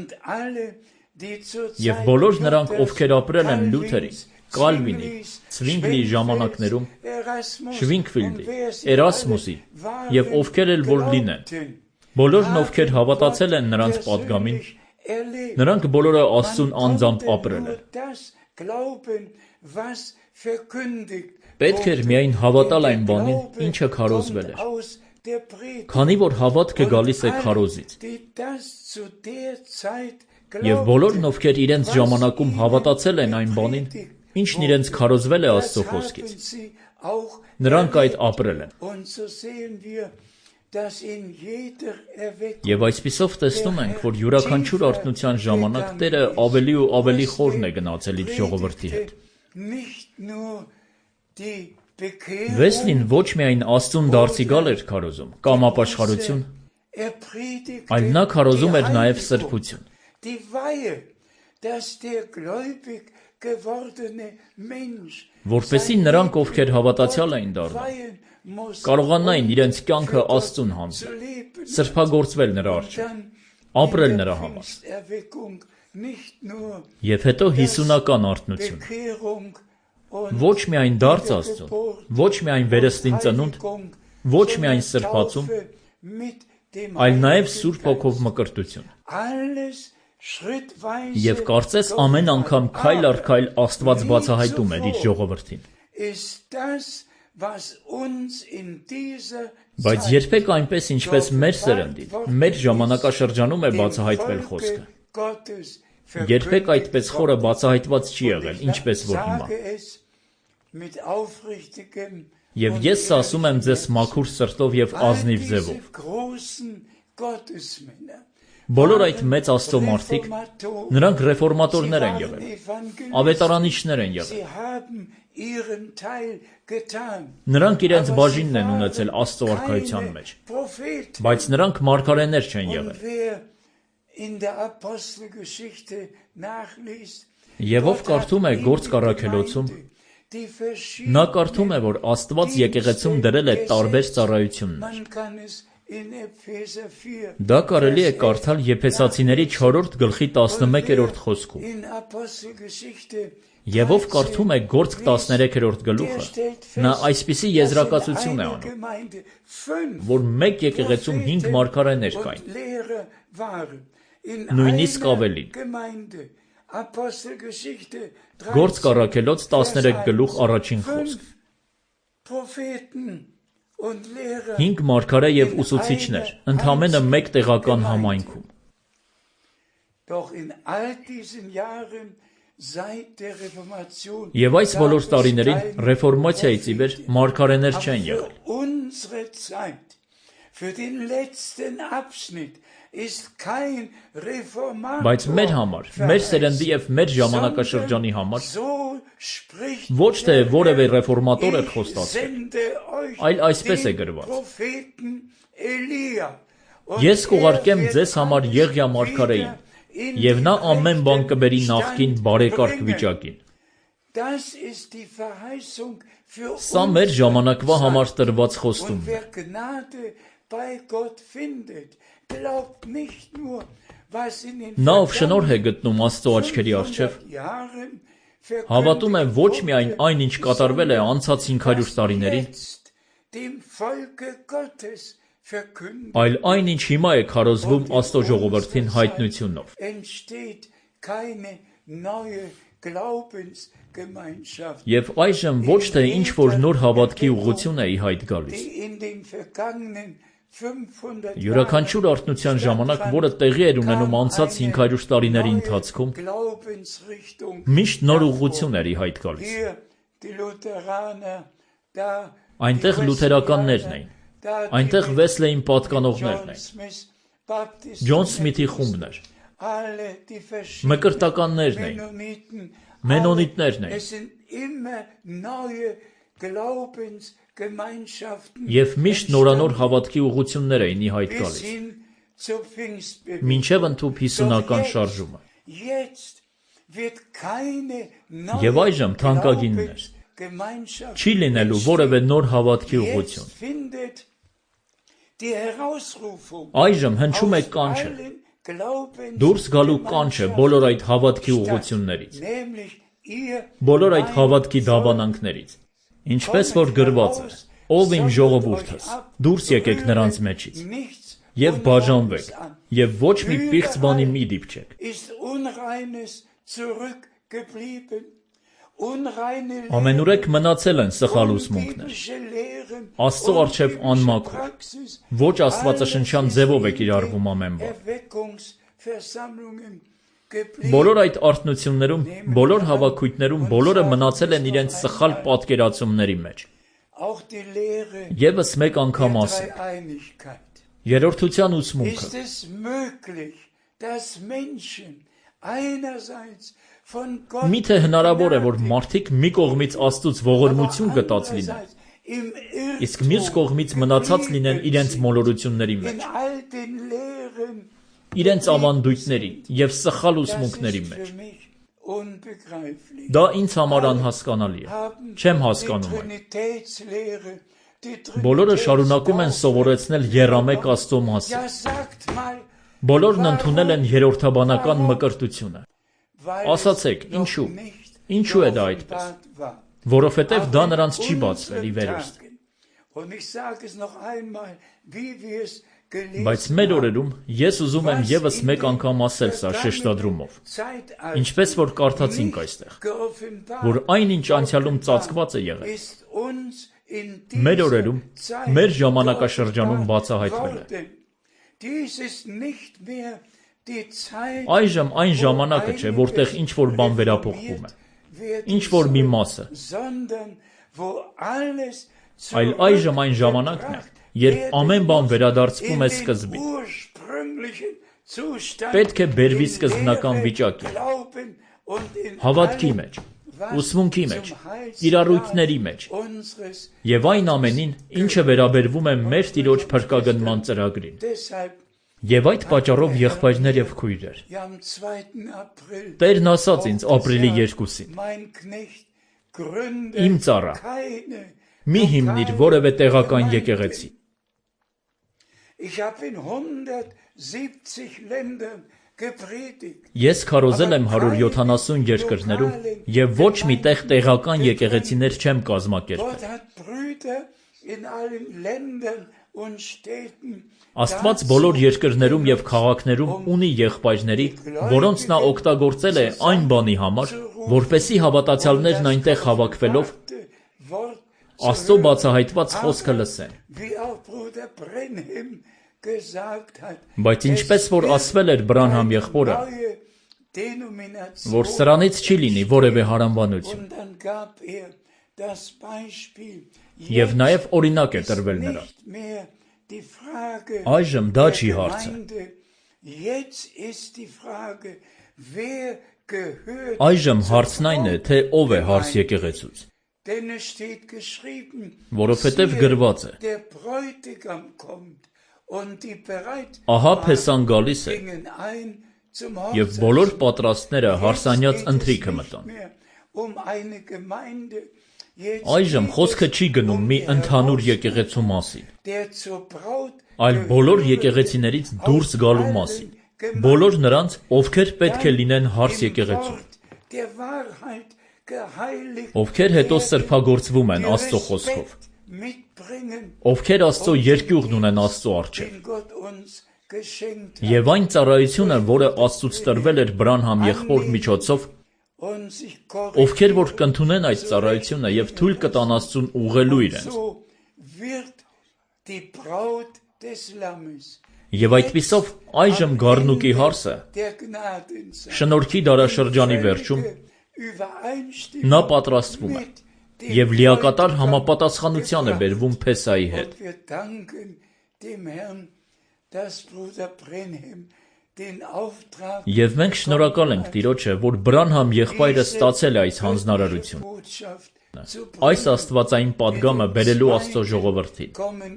Եվ բոլոր նրանք, ովքեր ապրել են Լութերի, Կալվինի, Ցվինգլի ժամանակներում, Շվինգֆիլդի, Էրասմուսի եւ ովքեր էլ որ լինեն, բոլորն ովքեր հավատացել են նրանց պատգամին, նրանք բոլորը Աստծուն անձամբ ապրել են։ Պետք էր միայն հավատալ այն բանին, ինչը քարոզվել էր, քանի որ հավատքը գալիս է քարոզից։ Եվ բոլորն ովքեր իրենց ժամանակում հավատացել են այն բանին, ինչն իրենց քարոզվել է Աստծո խոսքից, նրանք այդ ապրել են։ Եվ այսպիսով տեսնում ենք, որ յուրաքանչյուր արթնության ժամանակ Տերը ավելի ու ավելի խորն է գնացել իր ժողովրդի հետ։ Վեսլին ոչ միայն Աստծուն դարձի գալ էր քարոզում կամ ապաշխարություն, այլ նա քարոզում էր նաև սրբություն։ Որպեսզի նրանք, ովքեր հավատացյալ էին դառնում, կարողանային իրենց կյանքը Աստծուն հանձնել, սրբագործվել նրա առջև, ապրել նրա համար։ Եվ հետո հիսունական արթնություն։ Ոչ միայն դարձ Աստծուն, ոչ միայն վերստին ծնունդ, ոչ միայն սրբացում, այլ նաև Սուրբ Հոգով մկրտություն։ Եվ կարծես ամեն անգամ քայլ առ քայլ Աստված բացահայտում էր իր ժողովրդին։ Բայց երբեք այնպես, ինչպես մեր սերնդին, մեր ժամանակաշրջանում է բացահայտվել խոսքը։ Երբեք այդպես խորը բացահայտված չի եղել, ինչպես որ հիմա։ Եվ ես ասում եմ ձեզ մաքուր սրտով եւ ազնիվ ձևով։ Բոլոր այդ մեծ Աստծո մարդիկ, նրանք ռեֆորմատորներ են եղել, ավետարանիչներ են եղել։ Նրանք իրենց բաժինն են ունեցել Աստծո արքայության մեջ, բայց նրանք մարգարեներ չեն եղել։ Եվ ով կարդում է Գործք առաքելոցում, նա կարդում է, որ Աստված եկեղեցում դրել է տարբեր ծառայություններ։ Դա կարելի է կարդալ Եփեսացիների 4-րդ գլխի 11-րդ խոսքում։ Եվ ով կարդում է Գործք 13-րդ գլուխը, նա այսպիսի եզրակացություն է անում, որ մեկ եկեղեցում 5 մարգարեներ կային, նույնիսկ ավելին։ Գործք առաքելոց 13 գլուխ առաջին խոսք։ 5 մարգարե եւ ուսուցիչներ, ընդամենը մեկ տեղական համայնքում։ Եվ այս բոլոր տարիներին ռեֆորմացիայից ի վեր մարգարեներ չեն եղել։ Բայց մեր համար, մեր սերնդի եւ մեր ժամանակաշրջանի համար ոչ թե որևէ ռեֆորմատոր է խոստացել, այլ այսպես է գրված. Ես կուղարկեմ ձեզ համար Եղիա մարգարեին, եւ նա ամեն բան կբերի նախկին բարեկարգ վիճակին։ Սա մեր ժամանակվա համար տրված խոստումն է։ Նա ով շնորհ է գտնում Աստծո աչքերի առջև, հավատում է ոչ միայն այն, ինչ կատարվել է անցած 500 տարիներին, այլ այն, ինչ հիմա է քարոզվում Աստծո ժողովրդին հայտնությունով։ Եվ այժմ ոչ թե ինչ-որ նոր հավատքի ուղղություն է ի հայտ գալիս։ Յուրաքանչյուր արթնության ժամանակ, որը տեղի էր ունենում անցած 500 տարիների ընթացքում, միշտ նոր ուղղություն էր ի հայտ գալիս։ Այնտեղ լութերականներն էին, այնտեղ Վեսլեին պատկանողներն էին, Ջոն Սմիթի խումբն էր, մկրտականներն էին, մենոնիտներն էին, եւ միշտ նորանոր հավատքի ուղղություններ էին ի հայտ գալիս, մինչև ընդհուպ հիսունական շարժումը։ Եվ այժմ թանկագիններ, Չի լինելու որևէ նոր հավատքի ուղղություն։ Այժմ հնչում է կանչը, դուրս գալու կանչը բոլոր այդ հավատքի ուղղություններից, բոլոր այդ հավատքի դավանանքներից, ինչպես որ գրված է. «Ով իմ ժողովուրդս, դուրս եկեք նրանց մեջից, և բաժանվեք, և ոչ մի պիղծ բանի մի դիպչեք»։ Ամենուրեք մնացել են սխալ ուսմունքներ, Աստծո առջև անմաքուր, ոչ աստվածաշնչյան ձևով է կիրառվում ամեն բան։ Բոլոր այդ արթնություններում, բոլոր հավաքույթներում բոլորը մնացել են իրենց սխալ պատկերացումների մեջ։ Եվս մեկ անգամ ասենք. երրորդության ուսմունքը։ Միթե հնարավոր է, որ մարդիկ մի կողմից Աստծուց ողորմություն գտած լինեն, իսկ մյուս կողմից մնացած լինեն իրենց մոլորությունների մեջ, իրենց ավանդույթների և սխալ ուսմունքների մեջ։ Դա ինձ համար անհասկանալի է, չեմ հասկանում այն։ Բոլորը շարունակում են սովորեցնել եռամեկ Աստծո մասին։ Բոլորն ընդունել են երրորդաբանական մկրտությունը։ Ասացեք, ինչու՞։ Ինչու է դա այդպես։ Որովհետև դա նրանց չի բացվել ի վերուստ։ Բայց մեր օրերում ես ուզում եմ ևս մեկ անգամ ասել սա շեշտադրումով, ինչպես որ կարդացինք այստեղ, որ այն ինչ անցյալում ծածկված է եղել, մեր օրերում, մեր ժամանակաշրջանում բացահայտվել է։ Այժմ այն ժամանակը չէ, որտեղ ինչ-որ բան վերափոխվում է, ինչ-որ մի մասը, այլ այժմ այն ժամանակն է, երբ ամեն բան վերադարձվում է սկզբին։ Պետք է բերվի սկզբնական վիճակին, հավատքի մեջ, ուսմունքի մեջ, կիրառույթների մեջ և այն ամենին, ինչը վերաբերվում է մեր Տիրոջ փրկագնման ծրագրին։ Եվ այդ պատճառով եղբայրներ և քույրեր, Տերն ասաց ինձ ապրիլի 2-ին. «Իմ ծառա, մի հիմնիր որևէ տեղական եկեղեցի»։ Ես քարոզել եմ 170 երկրներում և ոչ մի տեղ տեղական եկեղեցիներ չեմ կազմակերպել։ Աստված բոլոր երկրներում և քաղաքներում ունի եղբայրների, որոնց նա օգտագործել է այն բանի համար, որպեսզի հավատացյալներն այնտեղ հավաքվելով Աստծո բացահայտված խոսքը լսեն։ Բայց ինչպես որ ասվել էր Բրանհամ եղբորը, որ սրանից չի լինի որևէ հարանվանություն։ Եվ նաև օրինակ է տրվել նրան։ Այժմ դա չի հարցը։ Այժմ հարցն այն է, թե ով է հարս եկեղեցուց։ Որովհետև գրված է. «Ահա փեսան գալիս է, և բոլոր պատրաստները հարսանյաց ընթրիքը մտան»։ Այժմ խոսքը չի գնում մի ընդհանուր եկեղեցու մասին, այլ բոլոր եկեղեցիներից դուրս գալու մասին, բոլոր նրանց, ովքեր պետք է լինեն հարս եկեղեցու, ովքեր հետո սրբագործվում են Աստծո խոսքով, ովքեր Աստծո երկյուղն ունեն Աստծո առջև։ Եվ այն ծառայությունը, որը Աստծուց տրվել էր Բրանհամ եղբոր միջոցով, ովքեր որ կընդունեն այդ ծառայությունը և թույլ կտան Աստծուն ուղղելու իրենց։ Եվ այդպիսով այժմ գառնուկի հարսը շնորհքի դարաշրջանի վերջում նա պատրաստվում է և լիակատար համապատասխանության է բերվում Փեսայի հետ։ Եվ մենք շնորհակալ ենք Տիրոջը, որ Բրանհամ եղբայրը ստացել է այս հանձնարարությունը, այս աստվածային պատգամը բերելու Աստծո ժողովրդին։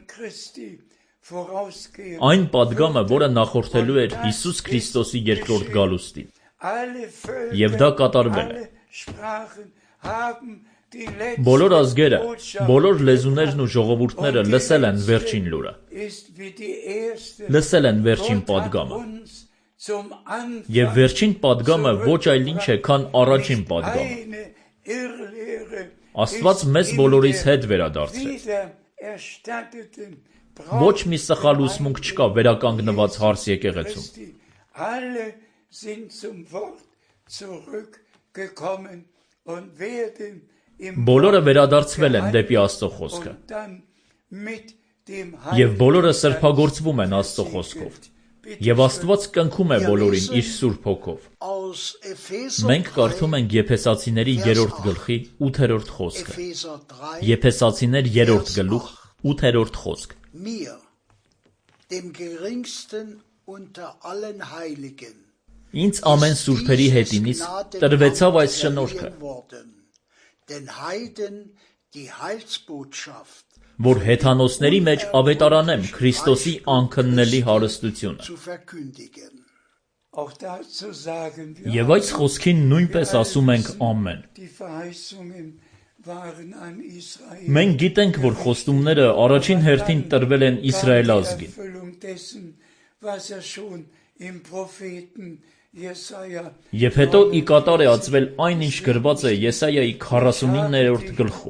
Այն պատգամը, որը նախորդելու էր Հիսուս Քրիստոսի երկրորդ գալուստին։ Եվ դա կատարվել է։ Բոլոր ազգերը, բոլոր լեզուներն ու ժողովուրդները լսել են վերջին լուրը։ Լսել են վերջին պատգամը։ Եվ վերջին պատգամը ոչ այլ ինչ է, քան առաջին պատգամը։ Աստված մեզ բոլորիս հետ վերադարձրեց։ Ոչ մի սխալ ուսմունք չկա վերականգնված հարս եկեղեցում։ Բոլորը վերադարձվել են դեպի Աստծո խոսքը։ Եվ բոլորը սրբագործվում են Աստծո խոսքով։ Եվ Աստված կնքում է բոլորին իր Սուրբ Հոգով։ Մենք կարդում ենք Եփեսացիների 3-րդ գլխի 8-րդ խոսքը։ Եփեսացիներ 3-րդ գլուխ 8-րդ խոսք։ Ինձ ամեն սուրբերի հետինից տրվեցավ այս շնորհքը, որ հեթանոսների մեջ ավետարանեմ Քրիստոսի անքննելի հարստությունը։ Եվ այս խոսքին նույնպես ասում ենք ամեն։ Մենք գիտենք, որ խոստումները առաջին հերթին տրվել են Իսրայել ազգին։ Եվ հետո ի կատար է ածվել այն, ինչ գրված է Եսայայի 49-րդ գլխում։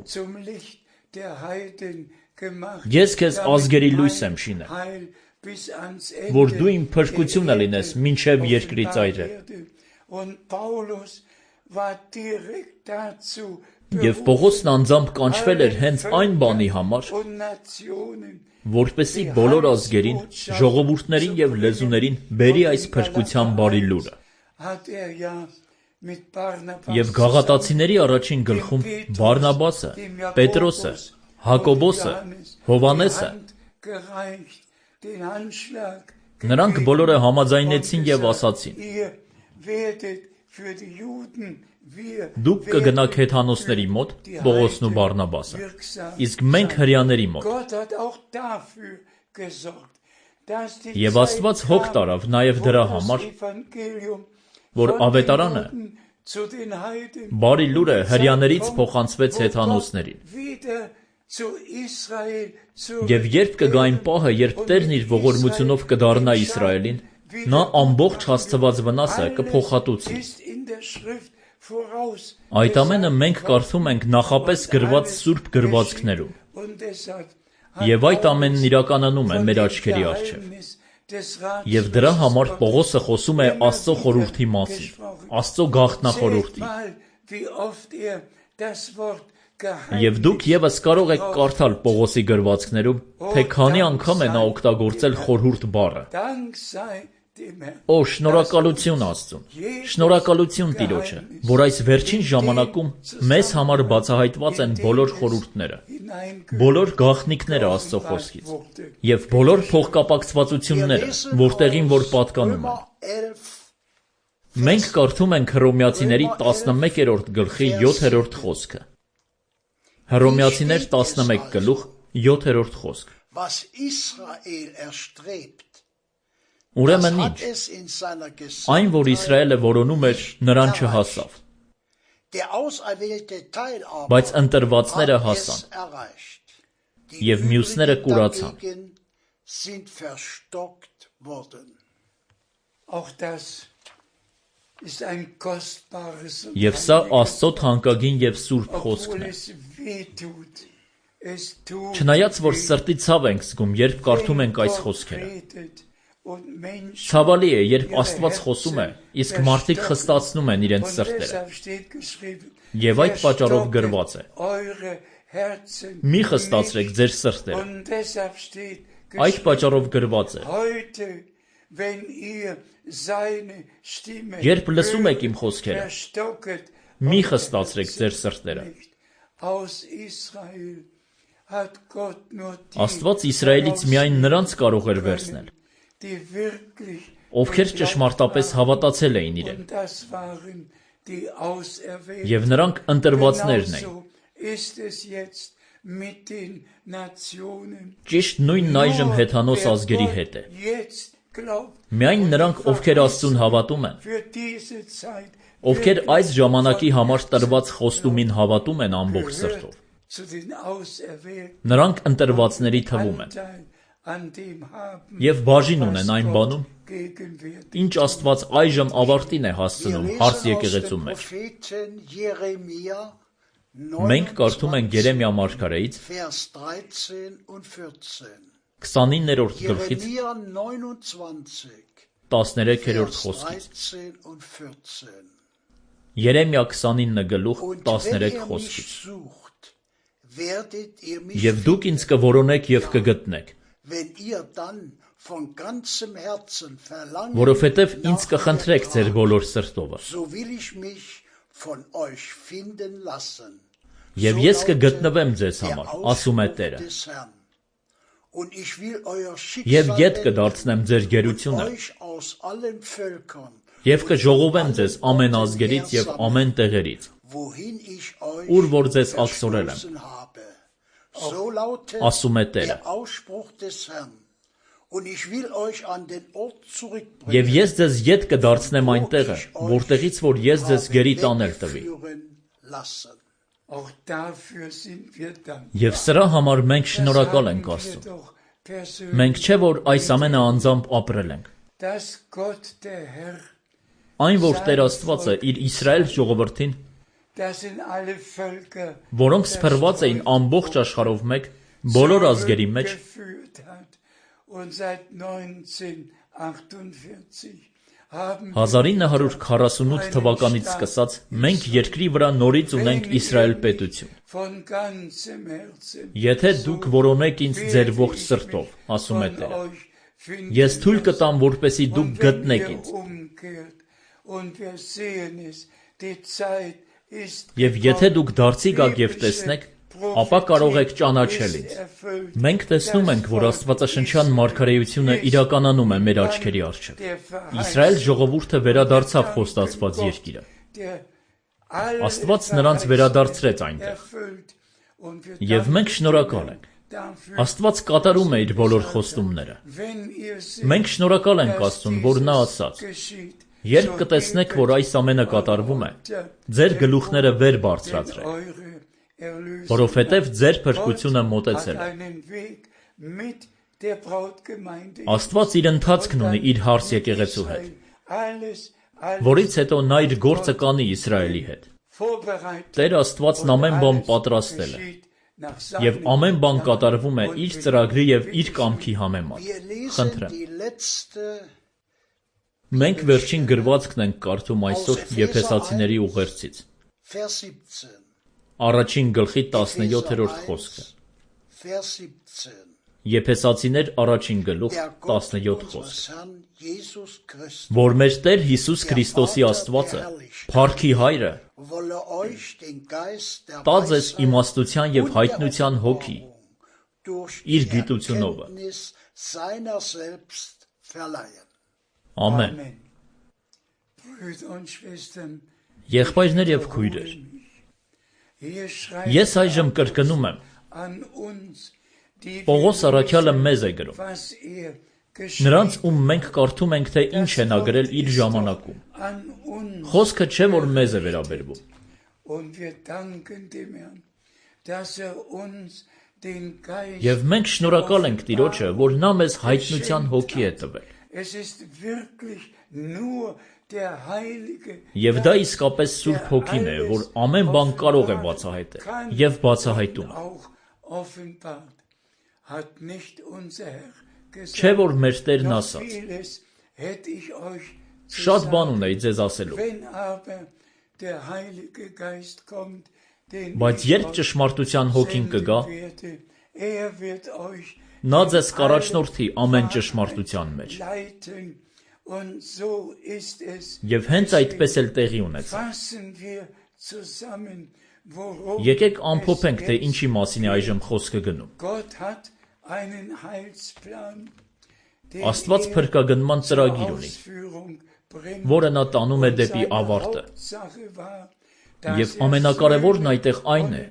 Ես քեզ ազգերի լույս եմ շինել, որ դու իմ փրկությունը լինես մինչև երկրի ծայրը։ Եվ Պողոսն անձամբ կանչվել էր հենց այն բանի համար, որպեսզի բոլոր ազգերին, ժողովուրդներին և լեզուներին բերի այս փրկության բարի լուրը։ Եվ Գաղատացիների առաջին գլխում Բարնաբասը, Պետրոսը, Հակոբոսը, Հովհաննեսը, նրանք բոլորը համաձայնեցին և ասացին. դուք կգնաք հեթանոսների մոտ, Պողոսն ու Բարնաբասը, իսկ մենք հրեաների մոտ։ Եվ Աստված հոգ տարավ նաև դրա համար, որ ավետարանը, բարի լուրը հրեաներից փոխանցվեց հեթանոսներին։ Եվ երբ կգա այն պահը, երբ Տերն իր ողորմությունով կդառնա Իսրայելին, նա ամբողջ հասցված վնասը կփոխհատուցի։ Այդ ամենը մենք կարդում ենք նախապես գրված սուրբ գրվածքներում։ Եվ այդ ամենն իրականանում է մեր աչքերի առջև։ Եվ դրա համար Պողոսը խոսում է Աստծո խորհրդի մասին, Աստծո գաղտնախորհրդի։ Եվ դուք ևս կարող եք կարդալ Պողոսի գրվածքներում, թե քանի անգամ է նա օգտագործել խորհուրդ բառը։ Օ, շնորհակալություն Աստծուն, շնորհակալություն Տիրոջը, որ այս վերջին ժամանակում մեզ համար բացահայտված են բոլոր խորհուրդները, բոլոր գաղտնիքները Աստծո խոսքից, և բոլոր փոխկապակցվածությունները, որտեղին որ պատկանում են։ Մենք կարդում ենք Հռոմեացիների 11-րդ գլխի 7-րդ խոսքը։ Հռոմեացիներ 11 գլուխ 7-րդ խոսք։ Ուրեմն ինչ, այն, որ Իսրայելը որոնում էր, նրան չհասավ, բայց ընտրվածները հասան, և մյուսները կուրացան։ Եվ սա Աստծո թանկագին և սուրբ խոսքն է։ Չնայած, որ սրտի ցավ ենք զգում, երբ կարդում ենք այս խոսքերը։ Ցավալի է, երբ Աստված խոսում է, իսկ մարդիկ խստացնում են իրենց սրտերը։ Եվ այդ պատճառով գրված է. մի խստացրեք ձեր սրտերը։ Այդ պատճառով գրված է. երբ լսում եք իմ խոսքերը, մի խստացրեք ձեր սրտերը։ Աստված Իսրայելից միայն նրանց կարող էր վերցնել, ովքեր ճշմարտապես հավատացել էին իրեն, և նրանք ընտրվածներն էին։ Ճիշտ նույնն այժմ հեթանոս ազգերի հետ է։ Միայն նրանք, ովքեր Աստծուն հավատում են, ովքեր այս ժամանակի համար տրված խոստումին հավատում են ամբողջ սրտով, նրանք ընտրվածների թվում են և բաժին ունեն այն բանում, ինչ Աստված այժմ ավարտին է հասցնում հարց եկեղեցու մեջ։ Մենք կարդում ենք Երեմիա մարգարեից 29-րդ գլխից 13-րդ խոսքից։ Երեմիա 29 գլուխ 13 խոսքից։ Եվ դուք ինձ կորոնեք և կգտնեք, որովհետև ինձ կխնդրեք ձեր բոլոր սրտովը, և ես կգտնվեմ ձեզ համար, ասում է Տերը, և ետ կդարձնեմ ձեր գերությունը, և կժողովեմ ձեզ ամեն ազգերից և ամեն տեղերից, ուր որ ձեզ աքսորել եմ, ասում է Տերը, և ես ձեզ ետ կդարձնեմ այն տեղը, որտեղից որ ես ձեզ գերի տանել տվի։ Եվ սրա համար մենք շնորհակալ ենք Աստծուն։ Մենք չէ, որ այս ամենը անձամբ ապրել ենք։ Այն, որ Տեր Աստվածը իր Իսրայել ժողովրդին, որոնք սփռված էին ամբողջ աշխարհով մեկ, բոլոր ազգերի մեջ, 1948 թվականից սկսած մենք երկրի վրա նորից ունենք Իսրայել պետություն։ Եթե դուք որոնեք ինձ ձեր ողջ սրտով, ասում է Տերը, ես թույլ կտամ, որպեսզի դուք գտնեք ինձ։ Եվ եթե դուք դարձի գաք և տեսնեք, ապա կարող եք ճանաչել ինձ։ Մենք տեսնում ենք, որ Աստվածաշնչյան մարգարեությունը իրականանում է մեր աչքերի առջև։ Իսրայել ժողովուրդը վերադարձավ խոստացված երկիրը։ Աստված նրանց վերադարձրեց այնտեղ։ Եվ մենք շնորհակալ ենք։ Աստված կատարում է իր բոլոր խոստումները։ Մենք շնորհակալ ենք Աստծուն, որ նա ասաց. երբ կտեսնեք, որ այս ամենը կատարվում է, ձեր գլուխները վեր բարձրացրեք, որովհետև ձեր փրկությունը մոտեցել է։ Աստված իր ընթացքն ունի իր հարս եկեղեցու հետ, որից հետո նա իր գործը կանի Իսրայելի հետ։ Տեր Աստվածն ամեն բան պատրաստել է, և ամեն բան կատարվում է իր ծրագրի և իր կամքի համեմատ։ Խնդրեմ։ Մենք վերջին գրվածքն ենք կարդում այսօր Եփեսացիների ուղերձից։ Առաջին գլխի 17-րդ խոսքը։ Եփեսացիներ առաջին գլուխ 17 խոսք։ Որ մեր Տեր Հիսուս Քրիստոսի Աստվածը, փառքի Հայրը, տա ձեզ իմաստության և հայտնության հոգի իր գիտությունովը։ Ամեն։ Եղբայրներ և քույրեր, ես այժմ կրկնում եմ, Պողոս առաքյալը մեզ է գրում, նրանց, ում մենք կարդում ենք, թե ինչ է նա գրել իր ժամանակում։ Խոսքը չէ, որ մեզ է վերաբերվում։ Եվ մենք շնորհակալ ենք Տիրոջը, որ նա մեզ հայտնության հոգի է տվել։ Եվ դա իսկապես Սուրբ Հոգին է, որ ամեն բան կարող է բացահայտել և բացահայտում է։ Չէ, որ մեր Տերն ասաց. շատ բան ունեի ձեզ ասելու, բայց երբ ճշմարտության հոգին կգա, նա ձեզ կառաջնորդի ամեն ճշմարտության մեջ։ Եվ հենց այդպես էլ տեղի ունեցավ։ Եկեք ամփոփենք, թե ինչի մասին է այժմ խոսքը գնում։ Աստված փրկագնման ծրագիր ունի, որը նա տանում է դեպի ավարտը։ Եվ ամենակարևորն այդտեղ այն է,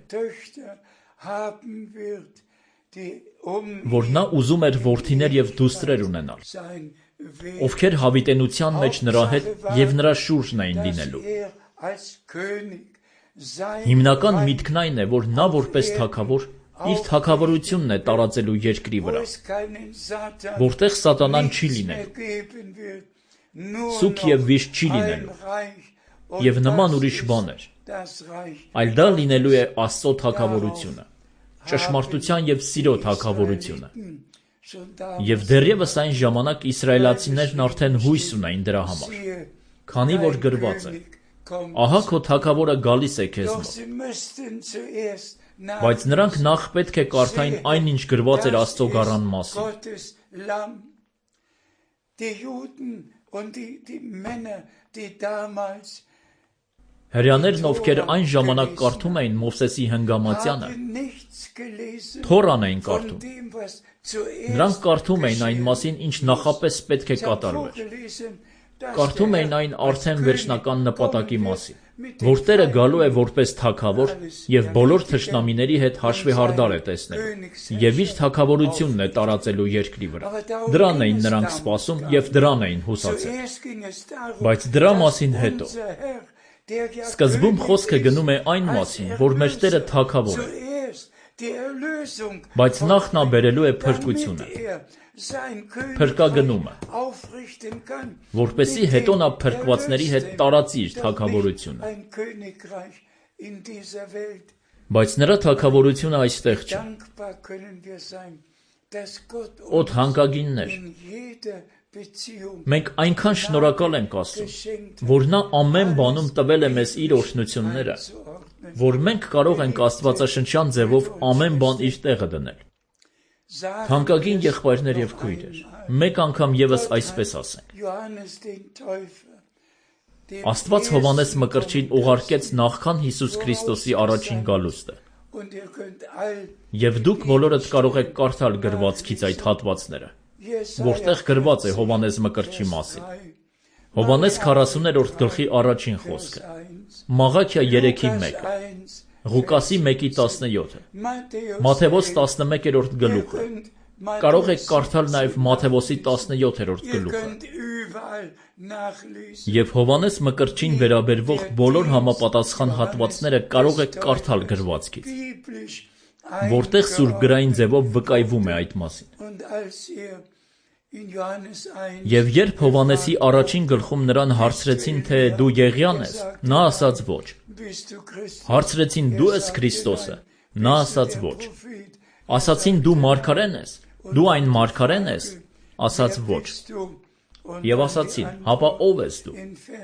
որ նա ուզում էր որդիներ և դուստրեր ունենալ, ովքեր հավիտենության մեջ նրա հետ և նրա շուրջն էին լինելու։ Հիմնական միտքն այն է, որ նա որպես թագավոր իր թագավորությունն է տարածելու երկրի վրա, որտեղ սատանան չի լինելու, սուգ և վիշտ չի լինելու, և նման ուրիշ բաներ, այլ դա լինելու է Աստծո թագավորությունը, ճշմարտության և սիրո թագավորությունը։ Եվ դեռևս այն ժամանակ իսրայելացիներն արդեն հույս ունեին դրա համար, քանի որ գրված է. «Ահա քո թագավորը գալիս է քեզ մոտ»։ Բայց նրանք նախ պետք է կարդային այն, ինչ գրված էր Աստծո գառան մասին։ Հրեաներն, ովքեր այն ժամանակ կարդում էին Մովսեսի հնգամատյանը, Թորան էին կարդում։ Նրանք կարդում էին այն մասին, ինչ նախապես պետք է կատարվեր։ Կարդում էին այն արդեն վերջնական նպատակի մասին, որ Տերը գալու է որպես թագավոր և բոլոր թշնամիների հետ հաշվեհարդար է տեսնելու և իր թագավորությունն է տարածելու երկրի վրա։ Դրան էին նրանք սպասում և դրան էին հուսացել։ Բայց դրա մասին հետո սկզբում խոսքը գնում է այն մասին, որ մեր Տերը թագավոր է, բայց նախ նա բերելու է փրկությունը, փրկագնումը, որպեսզի հետո նա փրկվածների հետ տարածի իր թագավորությունը։ Բայց նրա թագավորությունը այստեղ չէ։ Օդ հանկագիններ, մենք այնքան շնորհակալ ենք Աստծուն, որ նա ամեն բանում տվել է մեզ իր օրհնությունները, որ մենք կարող ենք աստվածաշնչյան ձևով ամեն բան իր տեղը դնել։ Թանկագին եղբայրներ և քույրեր, մեկ անգամ ևս այսպես ասենք. Աստված Հովհաննես Մկրտչին ուղարկեց նախքան Հիսուս Քրիստոսի առաջին գալուստը, և դուք բոլորդ կարող եք կարդալ գրվածքից այդ հատվածները, որտեղ գրված է Հովհաննես Մկրտչի մասին։ Հովհաննես 40-րդ գլխի առաջին խոսքը, Մաղաքիա 3:1, Ղուկասի 1:17, Մատթեոս 11-րդ գլուխը, կարող եք կարդալ նաև Մատթեոսի 17-րդ գլուխը, և Հովհաննես Մկրտչին վերաբերվող բոլոր համապատասխան հատվածները կարող եք կարդալ գրվածքից, որտեղ սուրբգրային ձևով վկայվում է այդ մասին։ Եվ երբ Հովհաննեսի առաջին գլխում նրան հարցրեցին, թե դու Եղիան ես, նա ասաց ոչ։ Հարցրեցին դու ես Քրիստոսը, նա ասաց ոչ։ Ասացին դու Մարգարեն ես, դու այն Մարգարեն ես, ասաց ոչ։ Եվ ասացին, հապա ով ես դու։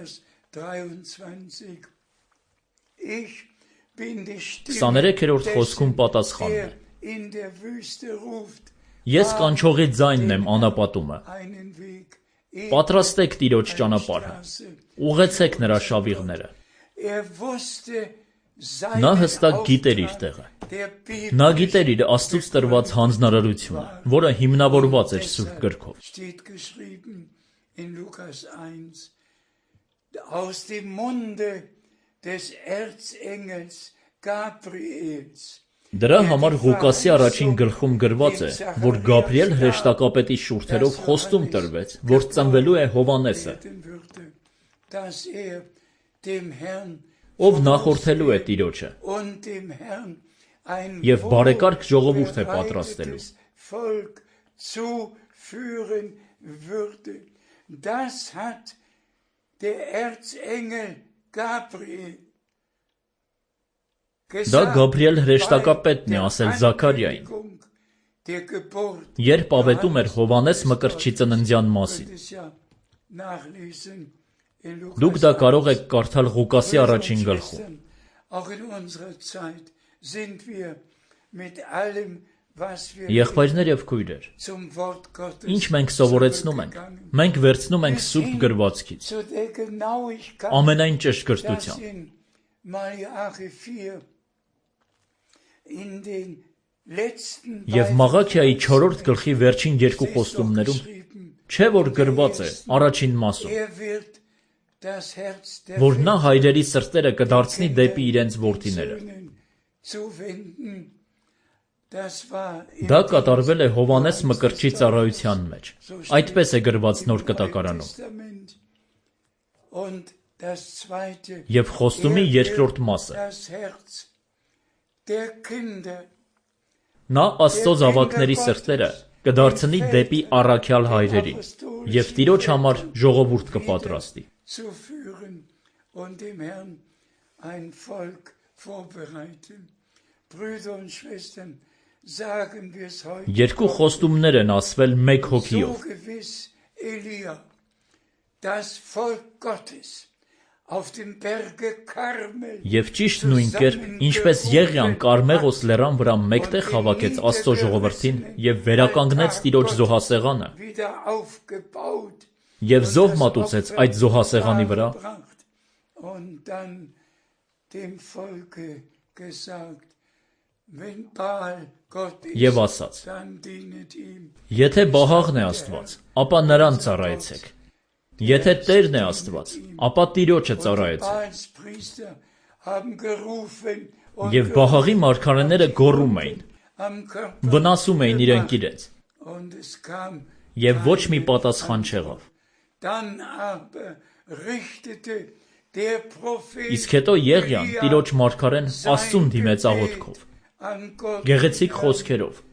23-րդ խոսքում պատասխանում է. Ես կանչողի ձայնն եմ անապատումը, պատրաստեք Տիրոջ ճանապարհը, ուղեցեք նրա շավիղները։ Նա հստակ գիտեր իր տեղը, նա գիտեր իր Աստծուց տրված հանձնարարությունը, որը հիմնավորված էր Սուրբ գրքով։ Դրա համար Ղուկասի առաջին գլխում գրված է, որ Գաբրիել հրեշտակապետի շուրթերով խոստում տրվեց, որ ծնվելու է Հովհաննեսը, ով նախորդելու է Տիրոջը և բարեկարգ ժողովուրդ է պատրաստելու։ Դա Գաբրիել հրեշտակապետն է ասել Զաքարիային, երբ ավետում էր Հովհաննես Մկրտչի ծննդյան մասին։ Դուք դա կարող եք կարդալ Ղուկասի առաջին գլխում։ Եղբայրներ և քույրեր, ինչ մենք սովորեցնում ենք, մենք վերցնում ենք Սուրբ գրվածքից, ամենայն ճշգրտությամբ։ Եվ Մաղաքիայի 4-րդ գլխի վերջին երկու խոստումներում չէ որ գրված է առաջին մասում, որ նա հայրերի սրտերը կդարձնի դեպի իրենց որդիները։ Դա կատարվել է Հովհաննես Մկրտչի ծառայության մեջ։ Այդպես է գրված Նոր Կտակարանում։ Եվ խոստումի երկրորդ մասը։ Նա Աստծո զավակների սրտերը կդարձնի դեպի առաքյալ հայրերին և Տիրոջ համար ժողովուրդ կպատրաստի։ Երկու խոստումներ են ասվել մեկ հոգիով։ Եվ ճիշտ նույն կերպ, ինչպես Եղիան Կարմեղոս լեռան վրա մեկտեղ հավաքեց Աստծո ժողովրդին և վերականգնեց Տիրոջ զոհասեղանը և զոհ մատուցեց այդ զոհասեղանի վրա, և ասաց. Եթե Բահաղն է Աստված, ապա նրան ծառայեցեք, եթե Տերն է Աստված, ապա Տիրոջը ծառայեցեք։ Եվ Բահաղի մարգարեները գոռում էին, վնասում էին իրենք իրենց, և ոչ մի պատասխան չեղավ։ Իսկ հետո Եղիան, Տիրոջ մարգարեն, Աստծուն դիմեց աղոթքով, գեղեցիկ խոսքերով.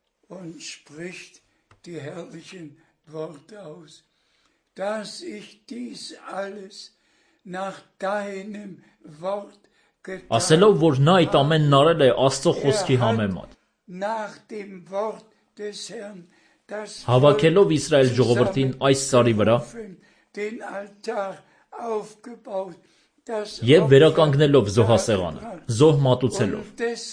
ասելով, որ նա այդ ամենն արել է Աստծո խոսքի համեմատ, հավաքելով Իսրայել ժողովրդին այս սարի վրա և վերականգնելով զոհասեղանը, զոհ մատուցելով։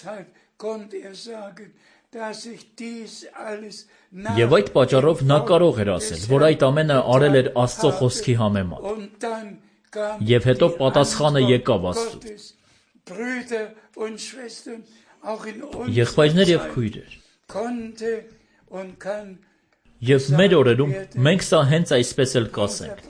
Եվ այդ պատճառով նա կարող էր ասել, որ այդ ամենը արել էր Աստծո խոսքի համեմատ։ Եվ հետո պատասխանը եկավ Աստծուց։ Եղբայրներ և քույրեր, և մեր օրերում մենք սա հենց այսպես էլ կասենք։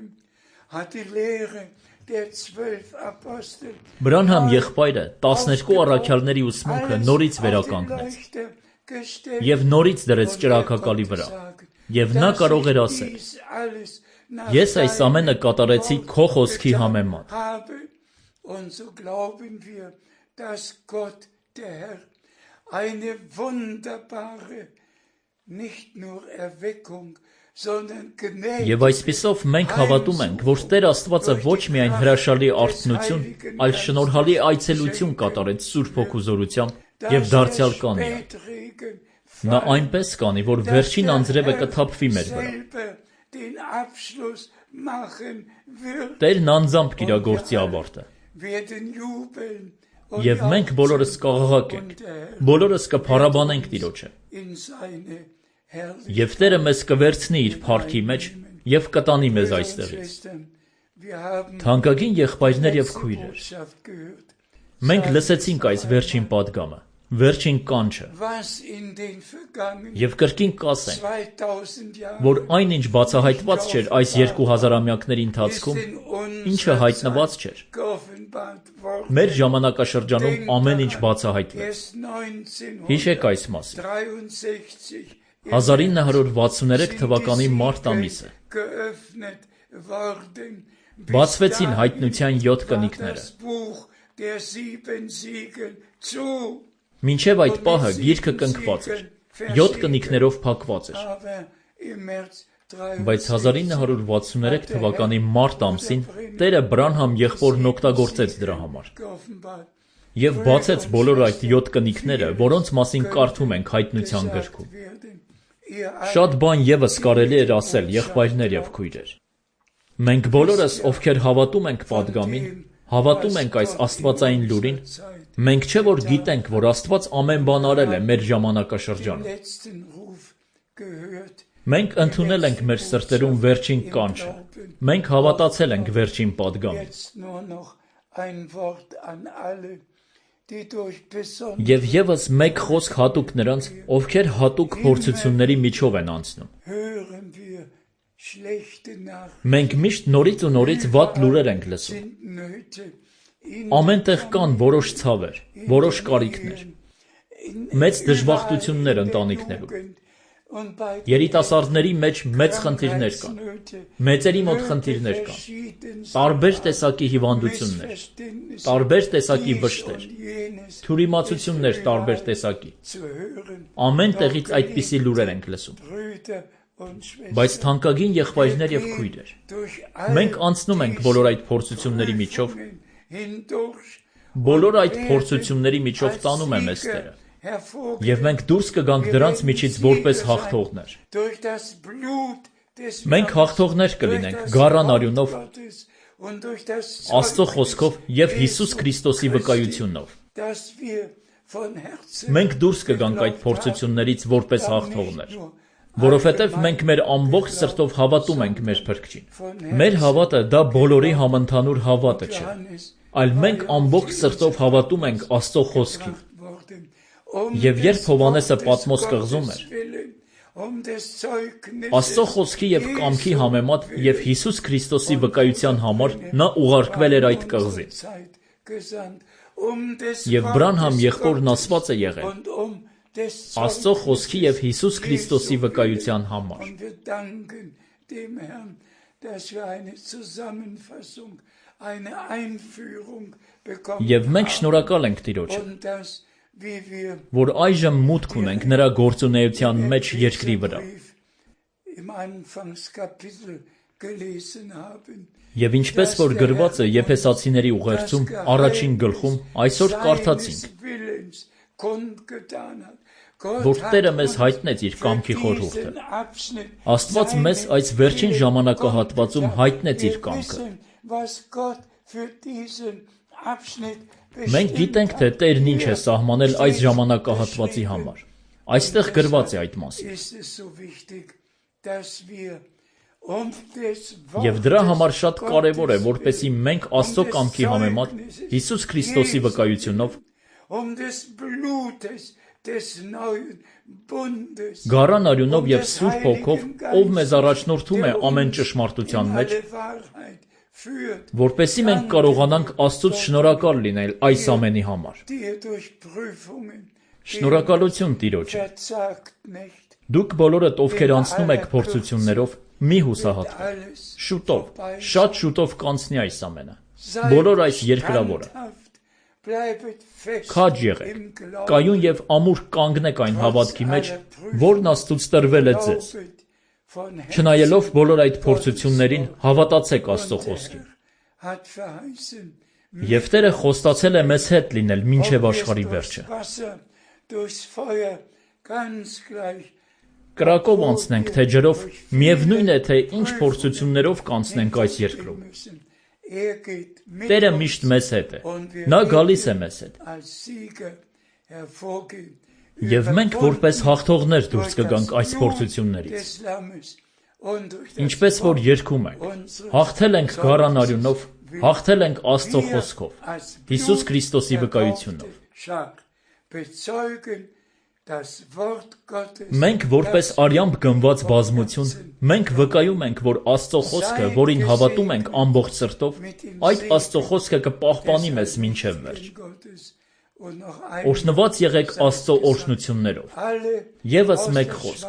Բրանհամ եղբայրը 12 առաքյալների ուսմունքը նորից վերականգնեց և նորից դրեց ճրագակալի վրա, և նա կարող էր ասել. ես այս ամենը կատարեցի քո խոսքի համեմատ։ Եվ այսպիսով մենք հավատում ենք, որ Տեր Աստվածը ոչ միայն հրաշալի արթնություն, այլ շնորհալի այցելություն կատարեց Սուրբ Հոգու զորությամբ և դարձյալ կանի այդ։ Նա այնպես կանի, որ վերջին անձրևը կթափվի մեր վրա։ Տերն անձամբ կիրագործի ավարտը։ Եվ մենք բոլորս կաղաղակենք, բոլորս կփառաբանենք Տիրոջը։ Եվ Տերը մեզ կվերցնի իր փառքի մեջ և կտանի մեզ այստեղից։ Թանկագին եղբայրներ և քույրեր, մենք լսեցինք այս վերջին պատգամը, վերջին կանչը, և կրկին կասենք, որ այնինչ բացահայտված չէր այս 2000-ամյակների ընթացքում, ինչը հայտնված չէր, մեր ժամանակաշրջանում ամեն ինչ բացահայտվեց։ Հիշեք այս մասին։ 1963 թվականի մարտ ամիսը բացվեցին հայտնության 7 կնիկները։ Մինչև այդ պահը գիրքը կնքված էր, 7 կնիկներով փակված էր։ Բայց 1963 թվականի մարտ ամսին Տերը Բրանհամ եղբորն օգտագործեց դրա համար և բացեց բոլոր այդ 7 կնիկները, որոնց մասին կարդում ենք հայտնության գրքում։ Շատ բան ևս կարելի էր ասել, եղբայրներ և քույրեր։ Մենք բոլորս, ովքեր հավատում ենք պատգամին, հավատում ենք այս աստվածային լուրին, մենք չէ որ գիտենք, որ Աստված ամեն բան արել է մեր ժամանակաշրջանում։ Մենք ընդունել ենք մեր սրտերում վերջին կանչը, մենք հավատացել ենք վերջին պատգամին։ Եվ ևս մեկ խոսք հատուկ նրանց, ովքեր հատուկ փորձությունների միջով են անցնում։ Մենք միշտ նորից ու նորից վատ լուրեր ենք լսում։ Ամեն տեղ կան որոշ ցավեր, որոշ կարիքներ։ մեծ դժբախտություններ ընտանիքներում։ Երիտասարդների մեջ մեծ խնդիրներ կան, մեծերի մոտ խնդիրներ կան, տարբեր տեսակի հիվանդություններ, տարբեր տեսակի վշտեր, թյուրիմացություններ տարբեր տեսակի։ Ամեն տեղից այդպիսի լուրեր ենք լսում։ Բայց թանկագին եղբայրներ եւ քույրեր, մենք անցնում ենք բոլոր այդ փորձությունների միջով, բոլոր այդ փորձությունների միջով տանում է մեզ Տերը, եւ մենք դուրս կգանք դրանց միջից որպես հաղթողներ։ Մենք հաղթողներ կլինենք գառան արյունով, Աստծո խոսքով եւ Հիսուս Քրիստոսի վկայությունով։ Մենք դուրս կգանք այդ փորձություններից որպես հաղթողներ, որովհետև մենք մեր ամբողջ սրտով հավատում ենք մեր Փրկչին։ Մեր հավատը դա բոլորի համընդհանուր հավատը չէ, այլ մենք ամբողջ սրտով հավատում ենք Աստծո խոսքին։ Եվ երբ Հովհաննեսը Պատմոս կղզում էր, Աստծո խոսքի եւ կամքի համեմատ եւ Հիսուս Քրիստոսի վկայության համար նա ուղարկվել էր այդ կղզին։ Եվ Բրանհամ եղբորն ասված է եղել Աստծո խոսքի եւ Հիսուս Քրիստոսի վկայության համար։ Եվ մենք շնորհակալ ենք Տիրոջը, որ այժմ մուտք ունենք նրա գործունեության մեջ երկրի վրա։ Եւ ինչպես որ գրված է Եփեսացիների ուղերձում առաջին գլխում, այսօր կարդացինք, որ Տերը մեզ հայտնեց իր կամքի խորհուրդը։ Աստված մեզ այս վերջին ժամանակահատվածում հայտնեց իր կամքը։ Մենք գիտենք, թե Տերն ինչ է սահմանել այս ժամանակահատվածի համար։ Այստեղ գրված է այդ մասին։ Եվ դրա համար շատ կարևոր է, որպեսզի մենք Աստծո կամքի համեմատ Հիսուս Քրիստոսի վկայությունով գառան արյունով եւ Սուրբ Հոգով, ով մեզ առաջնորդում է ամեն ճշմարտության մեջ, որպեսզի մենք կարողանանք Աստծուց շնորհակալ լինել այս ամենի համար։ Շնորհակալություն Տիրոջը։ Դուք բոլորդ, ովքեր անցնում եք փորձություններով, մի հուսահատվեք։ Շուտով, շատ շուտով կանցնի այս ամենը։ Բոլոր այս երկրավորը։ Քաջ եղեք, կայուն եւ ամուր կանգնեք այն հավատքի մեջ, որն Աստծուց տրվել է ձեզ։ Չնայելով բոլոր այդ փորձություններին, հավատացեք Աստծո խոսքին։ Եվ Տերը խոստացել է մեզ հետ լինել մինչև աշխարհի վերջը։ Կրակով անցնենք, թե ջրով, միևնույն է, թե ինչ փորձություններով կանցնենք այս երկրում։ Տերը միշտ մեզ հետ է։ Նա գալիս է մեզ հետ։ Եվ մենք որպես հաղթողներ դուրս կգանք այս փորձություններից։ Ինչպես որ երգում ենք, հաղթել ենք գառան արյունով, հաղթել ենք Աստծո խոսքով, Հիսուս Քրիստոսի վկայությունով։ Մենք որպես արյամբ գնված բազմություն, մենք վկայում ենք, որ Աստծո խոսքը, որին հավատում ենք ամբողջ սրտով, այդ Աստծո խոսքը կպահպանի մեզ մինչև վերջ։ Օրհնված եղեք Աստծո օրհնություններով։ Եվս մեկ խոսք։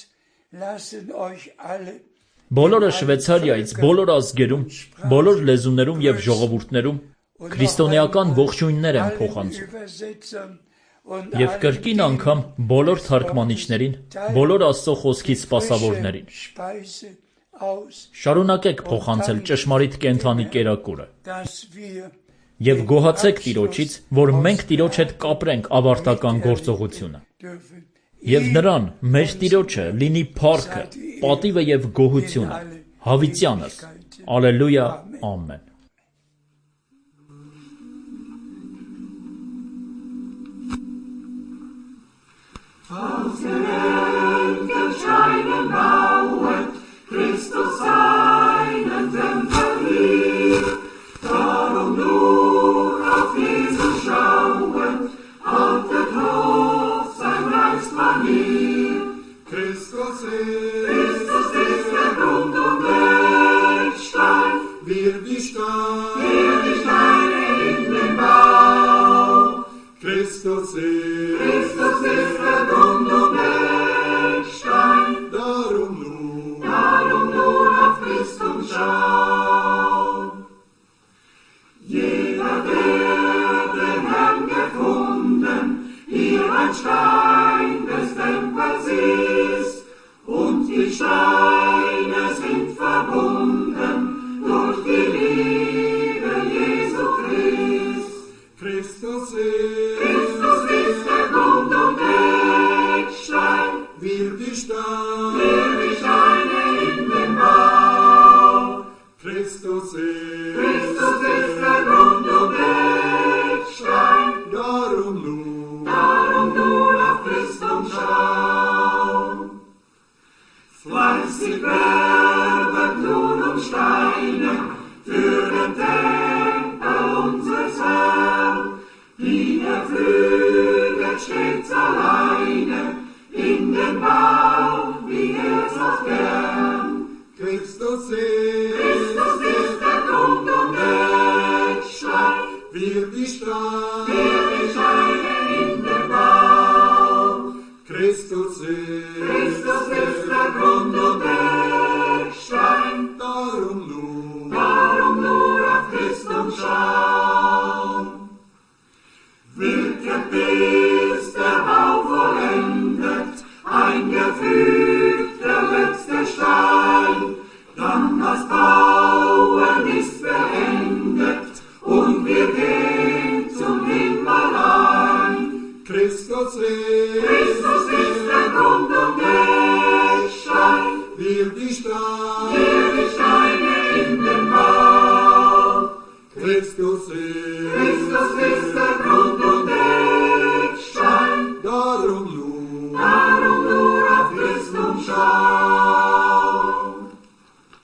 Բոլորը Շվեյցարիայից, բոլոր ազգերում, բոլոր լեզուներում եւ ժողովուրդներում քրիստոնեական ողջույններ են փոխանցում։ Եվ կրկին անգամ բոլոր թարգմանիչներին, բոլոր Աստծո խոսքի սպասավորներին։ Շարունակեք փոխանցել ճշմարիտ կենդանի կերակուրը։ Եվ գոհացեք Տիրոջից, որ մենք Տիրոջ հետ կապրենք ավարտական գործողությունը։ Եվ նրան, մեր Տիրոջը, լինի փառքը, պատիվը եւ գոհությունը, հավիտյանս։ Ալելույա, ամեն։ Aus Gelenken scheinen bauend, Christus seinen Tempel hier. Darum nur auf Jesus schauend, haltet hoch sein Reichsmanier. Christus ist der Grund und Eckstein, wir die Steine in den Bau. Christus ist der Grund und Eckstein, darum nur auf Christus schau. Jeder, der den Herrn gefunden, hier ein Stein des Denkmals ist, und die Steine sind verbunden durch die Liebe Jesu Christ. Christus ist der Grund und Eckstein, wir die Steine in den Bau. Christus ist der Grund und Eckstein, darum nur auf Christus schau. Fleißig werdet Lohn und Steine für den Tempel unseres Herrn, wie er pflüget stets alleine in den Bau, wie er's auch gern. Christus ist der Grund und Eckstein, wir die Steine in den Bau. Christus ist der Grund und Eckstein, darum nur auf Christus schau. Wirket bis der Bau vollendet, eingefügt der letzte Stein, dann das Bauen ist beendet und wir gehen zum Himmel ein. Christus ist der Grund und Eckstein, wir die Steine in den Bau. Christus ist der Grund und